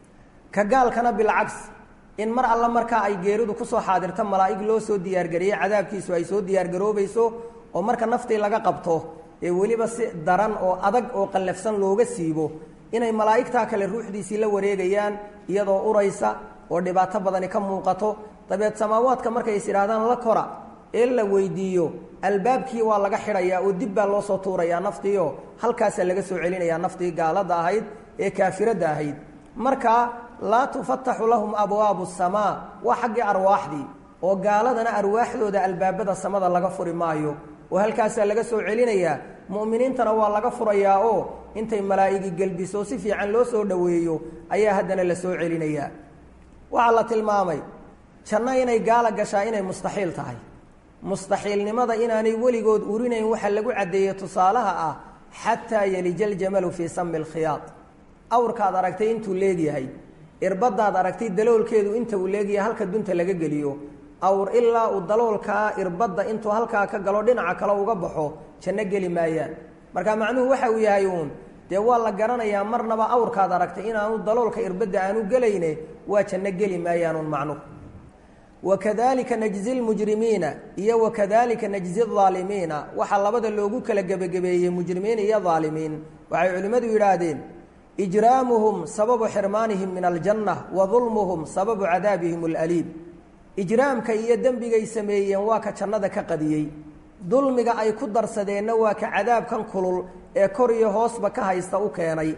ka gaalkana bilcags in mar alla markaa ay geeridu kusoo xaadirto malaa'ig loo soo diyaargariyey cadaabkiisu ay soo diyaargaroobayso oo marka naftii laga qabto ee weliba si daran oo adag oo qallafsan looga siibo inay malaa'igtaa kale ruuxdiisii la wareegayaan iyadoo uraysa oo dhibaato badani ka muuqato dabeed samaawaadka markay is idhaahdaan la kora ee la weydiiyo albaabkii waa laga xidhayaa oo dib baa loo soo tuurayaa naftiioo halkaasaa laga soo celinayaa naftii gaaladda ahayd ee kaafiradda ahayd marka laa tufataxu lahum abwaabu samaa waa xaggii arwaaxdii oo gaaladana arwaaxdooda albaabada samada laga furi maayo oo halkaasaa laga soo celinayaa mu'miniintana waa laga furayaa oo intay malaa'igi gelbiso si fiican loo soo dhoweeyo ayaa haddana la soo celinayaa waxaa la tilmaamay janno inay gaala gashaa inay mustaxiil tahay mustaxiilnimada inaanay weligood urinayn waxaa lagu caddeeyey tusaalaha ah xataa yelija aljamalu fii sami alkhiyaad awrkaad aragtay intuu leegyahay irbadaad aragtay daloolkeedu inta uu leegyahay halka dunta laga geliyo awr ilaa uu daloolkaa irbadda intuu halkaa ka galo dhinaca kale uga baxo janno geli maayaan marka macnuhu waxa uu yahay uun dee waa la garanayaa marnaba awrkaad aragtay inaanu daloolka irbadda aanu gelayne waa janno geli maayaanuun macnuhu wakadalika najzi lmujrimiina iyo wakadalika najzi aalimiina waxaa labada loogu kala gebagabeeyey mujrimiin iyo aalimiin waxay culimmadu yidhaahdeen ijraamuhum sababu xirmaanihim min aljanna wa dulmuhum sababu cadaabihim alaliim ijraamka iyo dembigay sameeyeen waa ka jannada ka qadiyey dulmiga ay ku darsadeenna waa ka cadaabkan kulul ee kor iyo hoosba ka haysta u keenay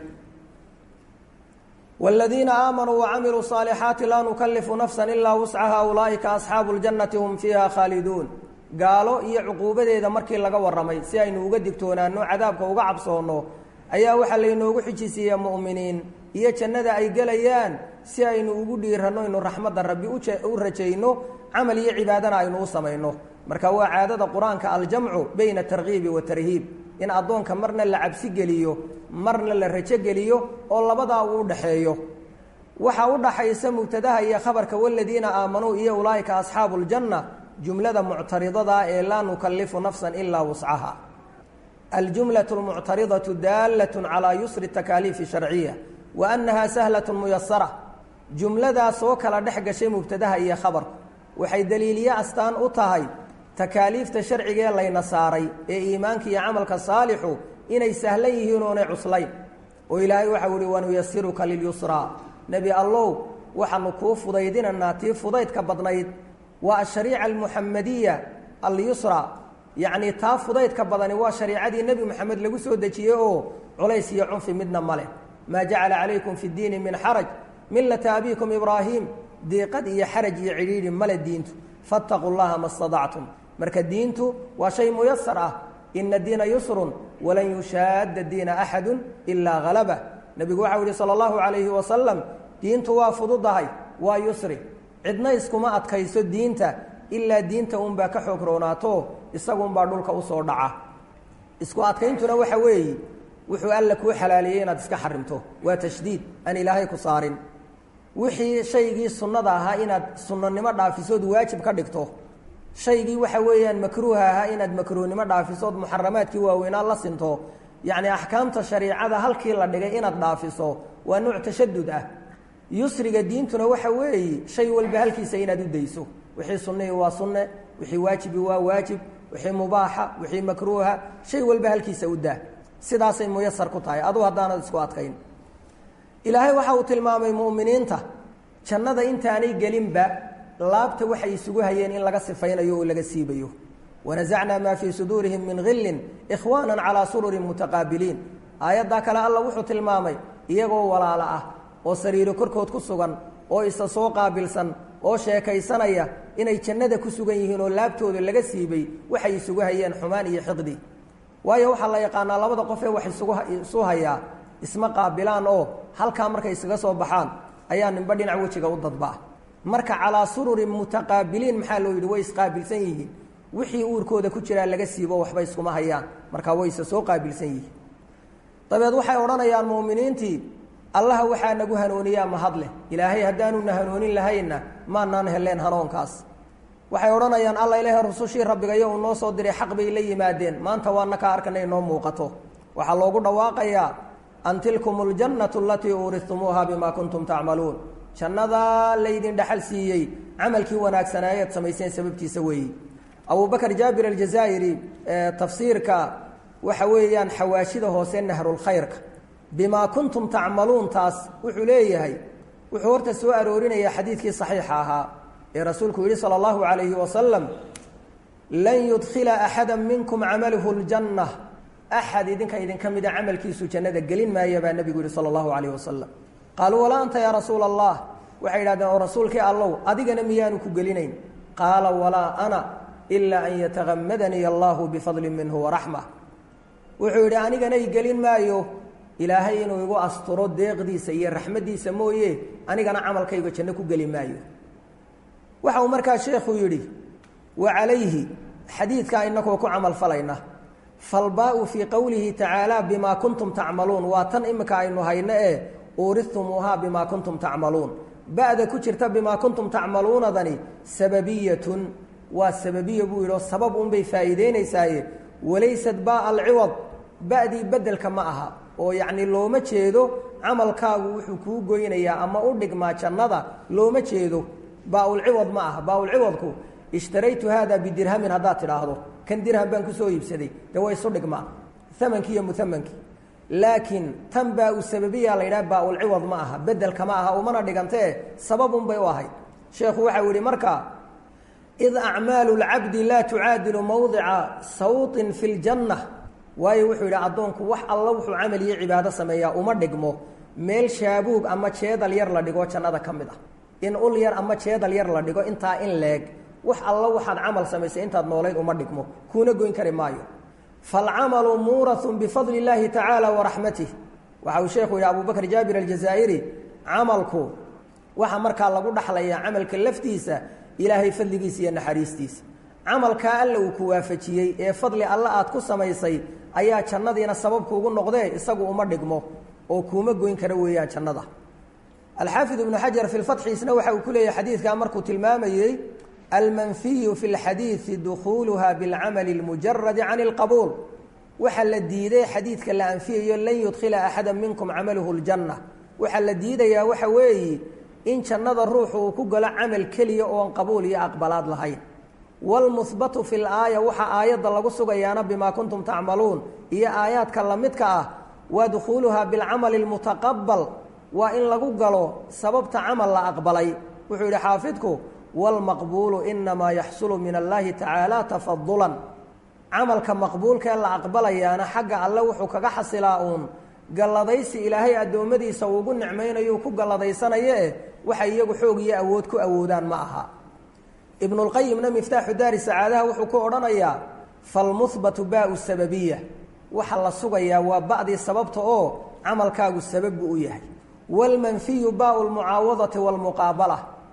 wاladiina aamanuu wacamiluu صaalixaati laa nukalifu nafsa ilaa wuscaha ulaaئika asxaabu اljannati hum fiiha khaaliduun gaalo iyo cuquubadeeda markii laga warramay si aynu uga digtoonaano cadaabka uga cabsoonno ayaa waxaa laynoogu xijisiiyaa mu'miniin iyo jannada ay gelayaan si aynu ugu dhiiranno inu raxmadda rabbi u rajayno camal iyo cibaadana aynu u samayno marka waa caadada qur-aanka aljamcu bayna tarkiibi wa tarhiib in addoonka marna la cabsi geliyo marna la rajo geliyo oo labadaa uu udhaxeeyo waxaa u dhaxaysa mubtadaha iyo khabarka waladiina aamanuu iyo ulaa'ika asxaabu ljanna jumlada muctaridada ee laa nukalifu nafsan ilaa wuscaha aljumlaة اlmuctaridaةu daalaة calىa yusri takaaliifi sharciya wa annaha sahlaة muyasara jumladaas oo kala dhex gashay mubtadaha iyo khabarku waxay daliiliye astaan u tahay takaaliifta sharciga ee layna saaray ee iimaanka iyo camalka saalixu inay sahlan yihiin oonay cuslayn oo ilaahay waxau ihi wanuyasiruka lilyusraa nebi allow waxaanu kuu fudaydinanaa tii fudaydka badnayd waa ashariica almuxamadiya alyusra yacni taa fudaydka badani waa shariicadii nebi moxamed lagu soo dejiyey oo culays iyo cunfi midna ma leh maa jacala calaykum fi ddiini min xaraj millata abiikum ibraahim diiqad iyo xaraj iyo cidhiidhi male diintu faataquu llaha ma stadactum marka diintu waa shay muyasar ah ina diina yusrun walan yushaadda diina axadu ilaa halabah nebigu waxau yihi sala allahu calayhi wasalam diintu waa fududahay waa yusri cidna iskuma adkayso diinta ilaa diinta unbaa ka xoog roonaato isagunbaa dhulka usoo dhaca isku adkayntuna waxa weeye wuxuu alla kuu xalaaliyey inaad iska xarimto waa tashdiid aan ilaahay ku saarin wixii shaygii sunnada ahaa inaad sunnanimo dhaafisood waajib ka dhigto shaygii waxa weeyaan makruuha ahaa inaad makruuhnimo dhaafisood muxaramaadkii waaweynaa la sinto yacni axkaamta shariicada halkii la dhigay inaad dhaafiso waa nuuc tashadud ah yusriga diintuna waxa weeye shay walba halkiisa inaad u dayso wixii sunnihii waa sunne wixii waajibi waa waajib wixii mubaaxa wixii makruuha shay walba halkiisa u daa sidaasay muyasar ku tahay aduu haddaanad isku adkayn ilaahay waxa uu tilmaamay mu'miniinta jannada intaanay gelinba laabta waxay isugu hayeen in laga sifaynayo oo laga siibayo wanazacnaa maa fii suduurihim min ghillin ikhwaana calaa sururin mutaqaabiliin aayaddaa kale alla wuxuu tilmaamay iyagoo walaalo ah oo sariiro korkood ku sugan oo isa soo qaabilsan oo sheekaysanaya inay jannada ku sugan yihiin oo laabtooda laga siibay waxay isugu hayeen xumaan iyo xiqdi waayo waxaa la yaqaanaa labada qof ee wax isugu isu hayaa isma qaabilaan oo halkaa markay isaga soo baxaan ayaa ninba dhinac wejiga u dadbaa marka calaa sururin mutaqaabiliin maxaa loo yidhi way isqaabilsan yihiin wixii uurkooda ku jiraa laga siibo waxba iskuma hayaan markaa way isa soo qaabilsan yihiin dabeed waxay odhanayaan mu'miniintii allaha waxaa nagu hanuuniyaa mahadleh ilaahay haddaanuna hanuunin lahayna maanaan heleen hanuunkaas waxay odhanayaan alla ilaahay rusushii rabbigayo uu noo soo diray xaq bay la yimaadeen maanta waana ka arkanay noo muuqato waxaa loogu dhawaaqayaa an tilkum اljannatu alatii uuristumuuha bima kuntum tacmaluun jannadaa laydin dhaxal siiyey camalkii wanaagsanaayeed samayseen sababtiisa weeyi abu bakr jaabir aljazaa'iri tafsiirka waxa weeyaan xawaashida hoose nahrulkhayrka bimaa kuntum tacmaluun taas wuxuu leeyahay wuxuu horta soo aroorinayaa xadiidkii saxiixa ahaa ee rasuulku yihi salى اllahu عalayhi wasalam lan yudkhila axada minkum camaluhu اljanna axad idinka idinka mida camalkiisu jannada gelin maaya baa nebigu yihi salى اllahu عalayh wasalam qaaluu walaa anta yaa rasuula allah waxay yidhahdeen oo rasuulkii allow adigana miyaanu ku gelinayn qaala walaa ana ilaa an yatagamadanii allahu bifadli minhu waraxma wuxuu yidhi aniganay gelin maayo ilaahay inuu igu asturo deeqdiisa iyo raxmaddiisa mooye anigana camalkayga janno ku geli maayo waxa uu markaa sheekhu yidhi wa calayhi xadiidkaa inakoo ku camal falayna falbaa-u fii qowlihi tacaala bimaa kuntum tacmaluun waa tan imika aynu hayno ee uuristumuuhaa bimaa kuntum tacmaluun ba'da ku jirta bimaa kuntum tacmaluunadani sababiyatun waa sababiya buu yidhi oo sabab unbay faa'iideynaysaaye walaysad baa alciwad ba'dii beddelka ma aha oo yacni looma jeedo camalkaagu wuxuu kuu goynayaa ama u dhigmaa jannada looma jeedo baa-ulciwad ma aha baa-ulciwadku ishtaraytu haada bidirhamin haddaad tidhaahdo kan dirham baan kusoo iibsaday dee way isu dhigmaa amankii iyo muamankii laakiin tan baa u sababiya la yidhaha baa-ulciwad ma aha bedelka ma aha umana dhigantee sababun bay u ahayd sheekhu waxau yihi marka id acmaalu lcabdi laa tucaadilu mawdica sawtin fi ljanna waayo wuxuu yidhi addoonku wax alla wuxuu camal iyo cibaado sameeyaa uma dhigmo meel shaabuug ama jeedal yar la dhigo jannada ka mid ah in ul yar ama jeedal yar la dhigo intaa in leeg wax alla waxaad camal samaysay intaad noolayd uma dhigmo kuuna goyn kari maayo falcamalu muuraun bifadli اllaahi tacaala waraxmatih waxa uu sheekhu yidhi abu bakr jaabir aljazaa'iri camalku waxa markaa lagu dhaxlayaa camalka laftiisa ilaahay fadligiisa iyo naxariistiisa camalkaa alla uu ku waafajiyey ee fadli alla aad ku samaysay ayaa jannadiina sababkuugu noqdee isagu uma dhigmo oo kuuma goyn kara weeyaan jannada alxaafid ibnu xajar fi lfatxiisna waxa uu ku leeyahay xadiidkaa markuu tilmaamayey almanfiyu fi lxadiidi dukhuuluha bilcamali اlmujaradi can اlqabuul waxaa la diiday xadiidka la anfiyayo lan yudkhila axada minkum camaluhu اljanna waxaa la diidayaa waxa weeye in jannada ruuxu uu ku galo camal keliya oon qabuul iyo aqbalaad lahayn wاlmuhbatu fi laaya waxaa aayadda lagu sugayaana bimaa kuntum tacmaluun iyo aayaadka lamidka ah waa dukhuuluha bilcamali اlmutaqabal waa in lagu galo sababta camal la aqbalay wuxuu yidhi xaafidku wاlmaqbuulu inamaa yaxsulu min allahi tacaala tafadulan camalka maqbuulkaee la aqbalayaana xagga alle wuxuu kaga xasilaa uun galladaysi ilaahay addoommadiisa uugu nicmaynayo ku galladaysanaya eh waxay iyagu xoog iyo awood ku awoodaan ma aha ibnulqayimna miftaaxu daari sacaadaha wuxuu ku odhanayaa falmuhbatu baa-u sababiya waxa la sugayaa waa ba'dii sababta oo camalkaagu sabab buu u yahay wاlmanfiyu baa-u lmucaawadati wاlmuqaabala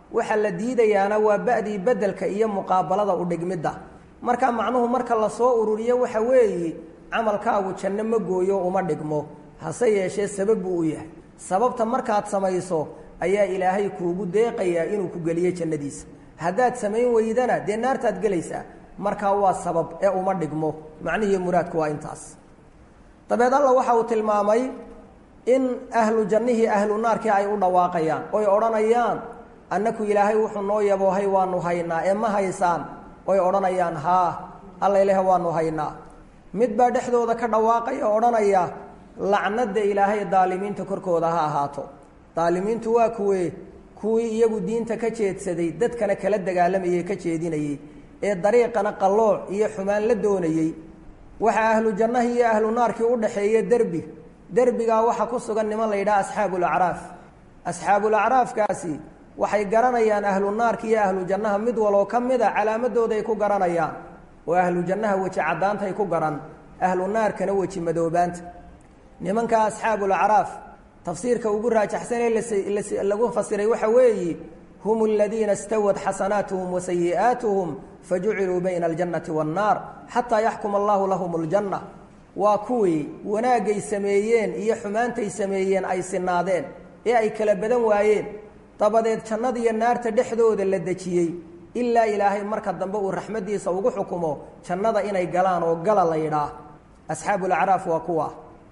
waxa la diidayaana waa ba'dii bedelka iyo muqaabalada u dhigmidda marka macnuhu marka la soo ururiyo waxa weeye camalkaagu janno ma gooyo uma dhigmo hase yeeshee sabab buu u yahay sababta markaad samayso ayaa ilaahay kuugu deeqayaa inuu ku geliyo jannadiisa haddaad samayn weydana dee naartaad gelaysaa markaa waa sabab ee uma dhigmo macnihii muraadku waa intaas dabeed alla waxa uu tilmaamay in ahlu jannihii ahlu naarkii ay u dhawaaqayaan oy odhanayaan annaku ilaahay wuxuu noo yaboohay waanu haynaa ee ma haysaan oy odhanayaan haa alla ilaah waanu haynaa mid baa dhexdooda ka dhawaaqaya odhanaya lacnada ilaahay daalimiinta korkooda ha ahaato daalimiintu waa kuwee kuwii iyagu diinta ka jeedsaday dadkana kala dagaalamayay ka jeedinayay ee dariiqana qallooc iyo xumaan la doonayey waxaa ahlu jannahi iyo ahlu naarkii u dhaxeeya derbi derbigaa waxa ku sugan niman la yidhaha asxaabulacraaf asxaabulacraafkaasi waxay garanayaan ahlu naarka iyo ahlu jannaha mid waloo ka mid a calaamadooday ku garanayaan oo ahlu jannaha weji caddaantay ku garan ahlu naarkana weji madoobaanta nimanka asxaabulacraaf tafsiirka ugu raajaxsanee lagu fasiray waxa weeye hum aladiina istawad xasanaatuhum wa sayi'aatuhum fajuciluu bayna aljannati waannaar xataa yaxkuma allahu lahum aljanna waa kuwii wanaagay sameeyeen iyo xumaantay sameeyeen ay sinaadeen ee ay kala badan waayeen dabadeed jannada iyo naarta dhexdooda la dejiyey ilaa ilaahay marka dambe uu raxmaddiisa ugu xukumo jannada inay galaan oo gala la yidhaah asxaabulacraaf waa kuwa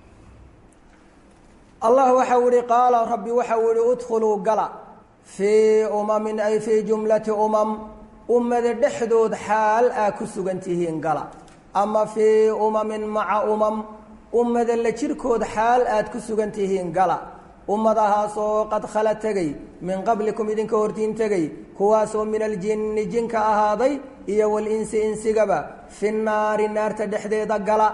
allah waxau ihi qaala rabbi waxau ihi udkhuluu gala fii umamin ay fii jumlati umam ummada dhexdood xaal aa ku sugan tihiin gala ama fii umamin maca umam ummada la jirkood xaal aad ku sugan tihiin gala ummadahaasoo qad khala tegey min qablikum idinka hortiin tegey kuwaasoo min aljinni jinka ahaaday iyo walinsi insigaba fi naari naarta dhexdeeda gala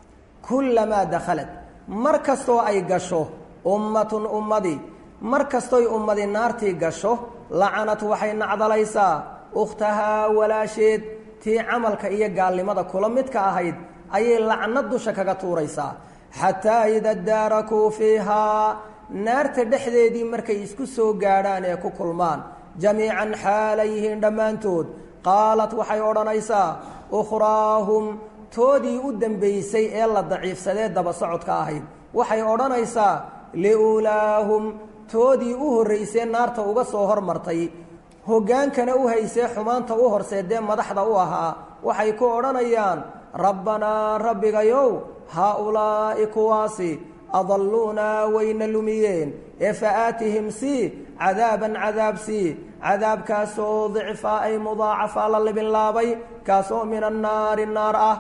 kullamaa dakhalad mar kastoo ay gasho ummatun ummadi mar kastoy ummadi naartii gasho lacanat waxay nacdalaysaa ukhtahaa walaasheed tii camalka iyo gaalnimada kula midka ahayd ayay lacnad dusha kaga tuuraysaa xataa ida daarakuu fiihaa naarta dhexdeedii markay isku soo gaadhaan ee ku kulmaan jamiican xaalay yihiin dhammaantood qaalat waxay odhanaysaa ukhraahum toodii u dambaysay ee la daciifsadee daba socodka ahayd waxay odhanaysaa liulaahum toodii u horraysee naarta uga soo hormartay hoggaankana u haysee xumaanta u horseedee madaxda u ahaa waxay ku odhanayaan rabbanaa rabbigayow haa-ulaa'i kuwaasi adalluunaa wayna lumiyeen ee fa aatihim sii cadaaban cadaab sii cadaabkaasoo dicfaa ay mudaacafaa la libinlaabay kaasoo min annaari naar ah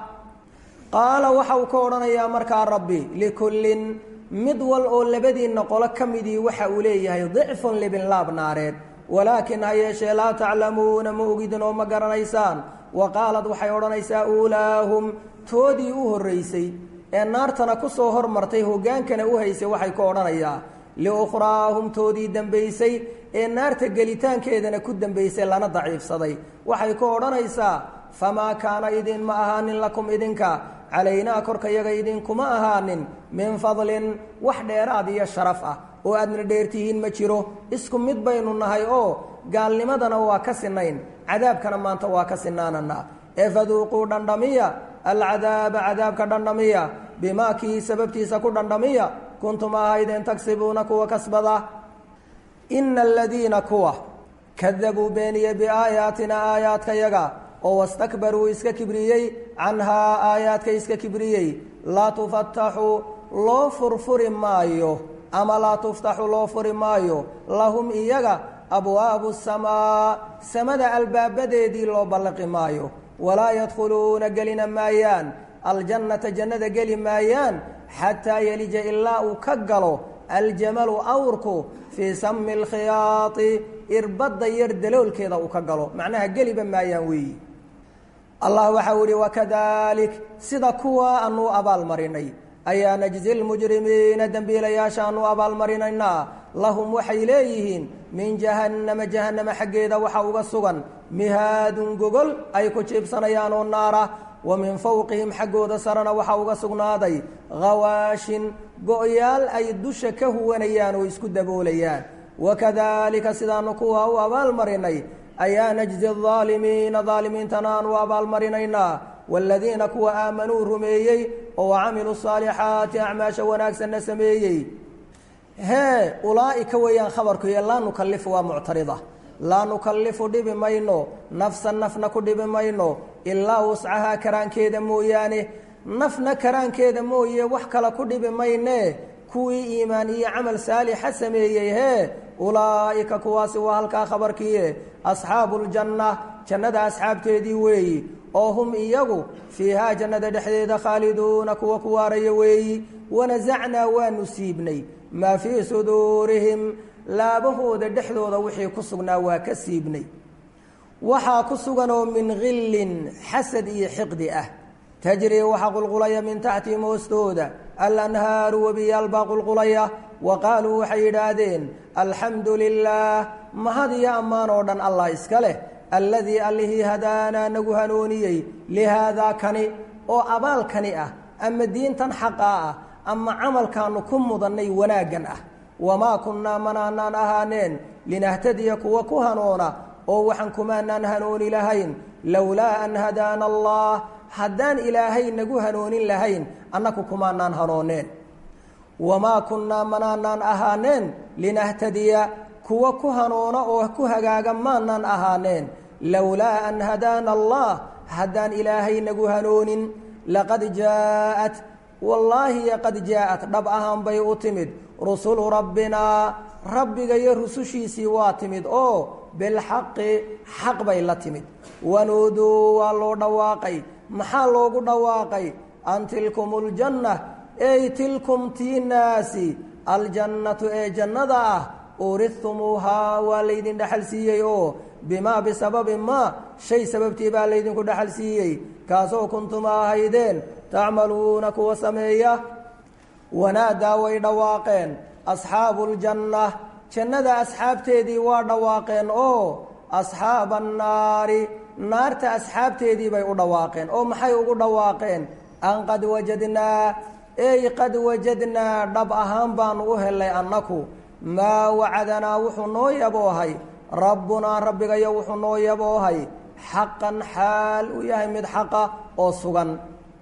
qaala waxa uu ka odhanayaa markaa rabbi likullin mid wal oo labadiinna qolo ka midii waxa uu leeyahay dicfun libinlaab naareed walaakin ha yeeshee laa taclamuuna ma ogidin oo ma garanaysaan wa qaalad waxay odhanaysaa uulaahum toodii u horraysay ee naartana ku soo hormartay hoggaankana u haysay waxay ku odhanayaa liukhraahum toodii dambaysay ee naarta gelitaankeedana ku dambaysay lana daciifsaday waxay ku odhanaysaa famaa kaana idinma ahaanin lakum idinka calaynaa korkayaga idinkuma ahaanin min fadlin wax dheeraad iyo sharaf ah oo aadna dheertihiin ma jiro isku mid baynu nahay oo gaalnimadana waa ka sinayn cadaabkana maanta waa ka sinaananaa ee faduuquu dhandhamiya alcadaaba cadaabka dhandhamiya bimaa kii sababtiisa ku dhandhamiya kuntum ahaydeen tagsibuuna kuwa kasbada ina aladiina kuwa kadabuu beeniye biaayaatina aayaadkayaga oo wastakbaruu iska kibriyey canhaa aayaadka iska kibriyey laa tufataxu loo furfuri maayo ama laa tuftaxu loo furi maayo lahum iyaga abwaabu samaa samada albaabadeedii loo ballaqi maayo walaa yadkhuluuna gelina maayaan aljannata jannada geli maayaan xataa yelija ilaa uu ka galo aljamalu awrku fii sami lkhiyaati irbadda yar daloolkeeda uu ka galo macnaha geliba maayaan weeyi allah waxau ihi wakadalik sida kuwa aanu abaalmarinay ayaa najzi lmujrimiina dembiilayaasha aanu abaalmarinaynaa lahum waxay leeyihiin min jahannama jahannama xaggeeda waxa uga sugan mihaadun gogol ay ku jiibsanayaan oo naara wa min fowqihim xaggooda sarena waxa uga sugnaaday hawaashin go-yaal ay dusha ka huwanayaan oo isku daboolayaan wakadalika sidaanu kuwa u abaalmarinay ayaa najzi الظaalimiina ظaalimiintana aanu abaalmarinaynaa wاladiina kuwa aamanuu rumeeyey oo camiluu الصaalixaati acmaasha wanaagsanna sameeyey hee ulaa'ika weeyaan khabarku iyo laa nukalifu waa muctarida laa nukalifu dhibi mayno nafsan nafna ku dhibi mayno ilaa wuscahaa karaankeeda mooyaane nafna karaankeeda mooye wax kale ku dhibi mayne kuwii iimaan iyo camal saalixa sameeyey hee ulaa'ika kuwaasi waa halkaa khabarkiie asxaabu ljanna jannada asxaabteedii weeyi oo hum iyagu fiihaa jannada dhexdeeda khaaliduuna kuwa ku waaraya weeyi wanasacnaa waanu siibnay maa fii suduurihim laabahooda dhexdooda wixii ku sugnaa waa ka siibnay waxaa ku suganoo min khillin xasad iyo xiqdi ah tajrii waxaa qulqulaya min taxtihim hoostooda alanhaaru webiyaal baa qulqulaya wa qaaluu waxay yidhaahdeen alxamdu lilaah mahad iyo ammaan oo dhan allah iska leh alladii allihii hadaanaa nagu hanuuniyey lihaadaa kani oo abaalkani ah ama diintan xaqaa ah ama camalkaanu ku mudannay wanaaggan ah wamaa kunnaa manaanaan ahaaneen linahtadiya kuwa ku hanuuna oo waxaan kumaanaan hanuuni lahayn lowlaa an hadaana allah haddaan ilaahay nagu hanuunin lahayn annaku kumaanaan hanuuneen wamaa kunnaa manaanaan ahaaneen linahtadiya kuwa ku hanuuna oo ku hagaaga maanaan ahaaneen lowlaa an hadaana allah haddaan ilaahay nagu hanuunin laqad jaaءat wallaahi qad jaaءat dhab ahaan bay u timid rusulu rabbinaa rabbiga iyo rusushiisii waa timid oo bilxaqi xaq bay la timid wanuuduu waa loo dhawaaqay maxaa loogu dhawaaqay an tilkum اljanna ey tilkum tiinaasi aljannatu ee jannada ah uridtumuuhaa waa laydin dhexal siiyey oo bimaa bisababi maa shay sababtii baa laydinku dhexal siiyey kaasoo kuntum ahaydeen tacmaluuna kuwa sameeya wanaadaa way dhawaaqeen asxaabu ljanna jannada asxaabteedii waa dhawaaqeen oo asxaaba annaari naarta asxaabteedii bay u dhawaaqeen oo maxay ugu dhawaaqeen an qad wajadnaa ey qad wajadnaa dhab ahaan baanu u helay annaku maa wacadanaa wuxuu noo yaboohay rabbunaa rabbigayo wuxuu noo yaboohay xaqan xaal uu yahay mid xaqa oo sugan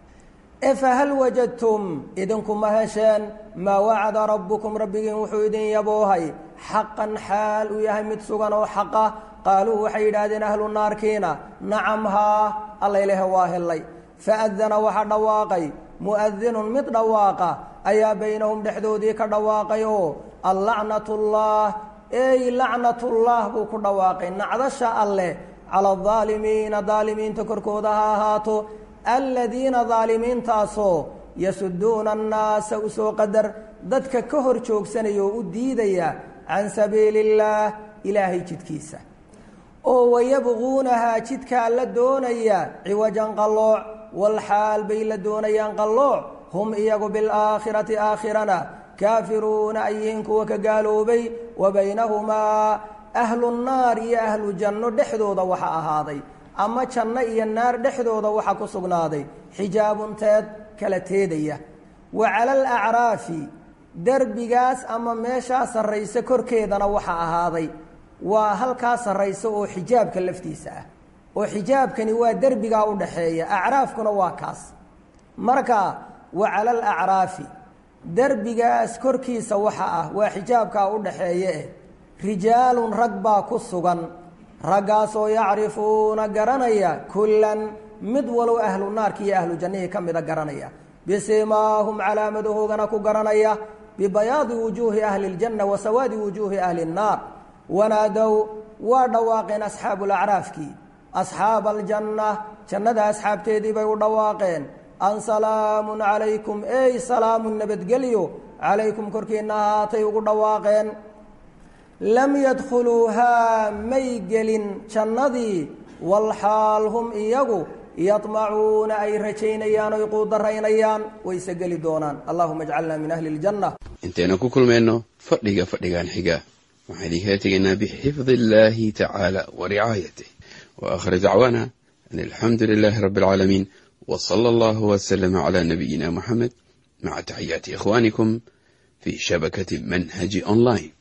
e fahal wajadtum idinku ma hesheen maa wacada rabbukum rabbigiin wuxuu idin yaboohay xaqan xaal uu yahay mid sugan oo xaqa qaaluu waxay yidhaahdeen ahlu naarkiina nacam haa alla ilaah waa helay faadana waxa dhawaaqay muadinun mid dhawaaqa ayaa baynahum dhexdoodii ka dhawaaqay oo allacnatullah ey lacnatullah buu ku dhawaaqay nacdasha alleh cala aldaalimiina daalimiinta korkooda ha ahaato aladiina daalimiintaasoo yasuduuna annaasa usoo qadar dadka ka hor joogsanaya oo u diidaya can sabiili illaah ilaahay jidkiisa oo wayabquunahaa jidkaa la doonaya ciwajan qallooc walxaal bay la doonayaan qallooc hum iyagu bilaakhirati aakhirana kaafiruuna ay yihiin kuwa ka gaaloobay wa baynahumaa ahlu nnaar iyo ahlu janno dhexdooda waxa ahaaday ama janno iyo naar dhexdooda waxa ku sugnaaday xijaabun teed kala teedaya wa cala alacraafi derbigaas ama meeshaa sarraysa korkeedana waxa ahaaday waa halkaa sarraysa oo xijaabka laftiisa ah oo xijaabkani waa derbigaa u dhaxeeya acraafkuna waa kaas marka wa cala alacraafi derbigaas korkiisa waxa ah waa xijaabkaa u dhaxeeye eh rijaalun rag baa ku sugan raggaasoo yacrifuuna garanaya kullan mid walow ahlu naarki iyo ahlu jannihii ka mida garanaya bisimaahum calaamadahoogana ku garanaya bibayaadi wujuuhi ahli اljanna wa sawaadi wujuuhi ahli الnaar wanaadow waa dhawaaqeen asxaabu lacraafkii asxaaba aljanna jannada asxaabteedii bay u dhawaaqeen an salaamun calaykum ey salaamun nabadgelyo calaykum korkiina ahaatay ugu dhawaaqeen lam yadkhuluuhaa may gelin jannadii walxaal hum iyagu yadmacuuna ay rajaynayaan oy quudaraynayaan wayse geli doonaan allahuma ajcalna min ahli اljanna intayna ku kulmayno fadhiga fadhigan xiga waxaan idinkala tegaynaa bixifdi illaahi tacaala wa ricaayatih wa aakhir dacwaana an alxamdu lilaahi rabbi اlcaalamiin wa sala allahu waslama calaa nabiyina muxamed maca taxiyaati ikhwaanikum fii shabakati manhaji online.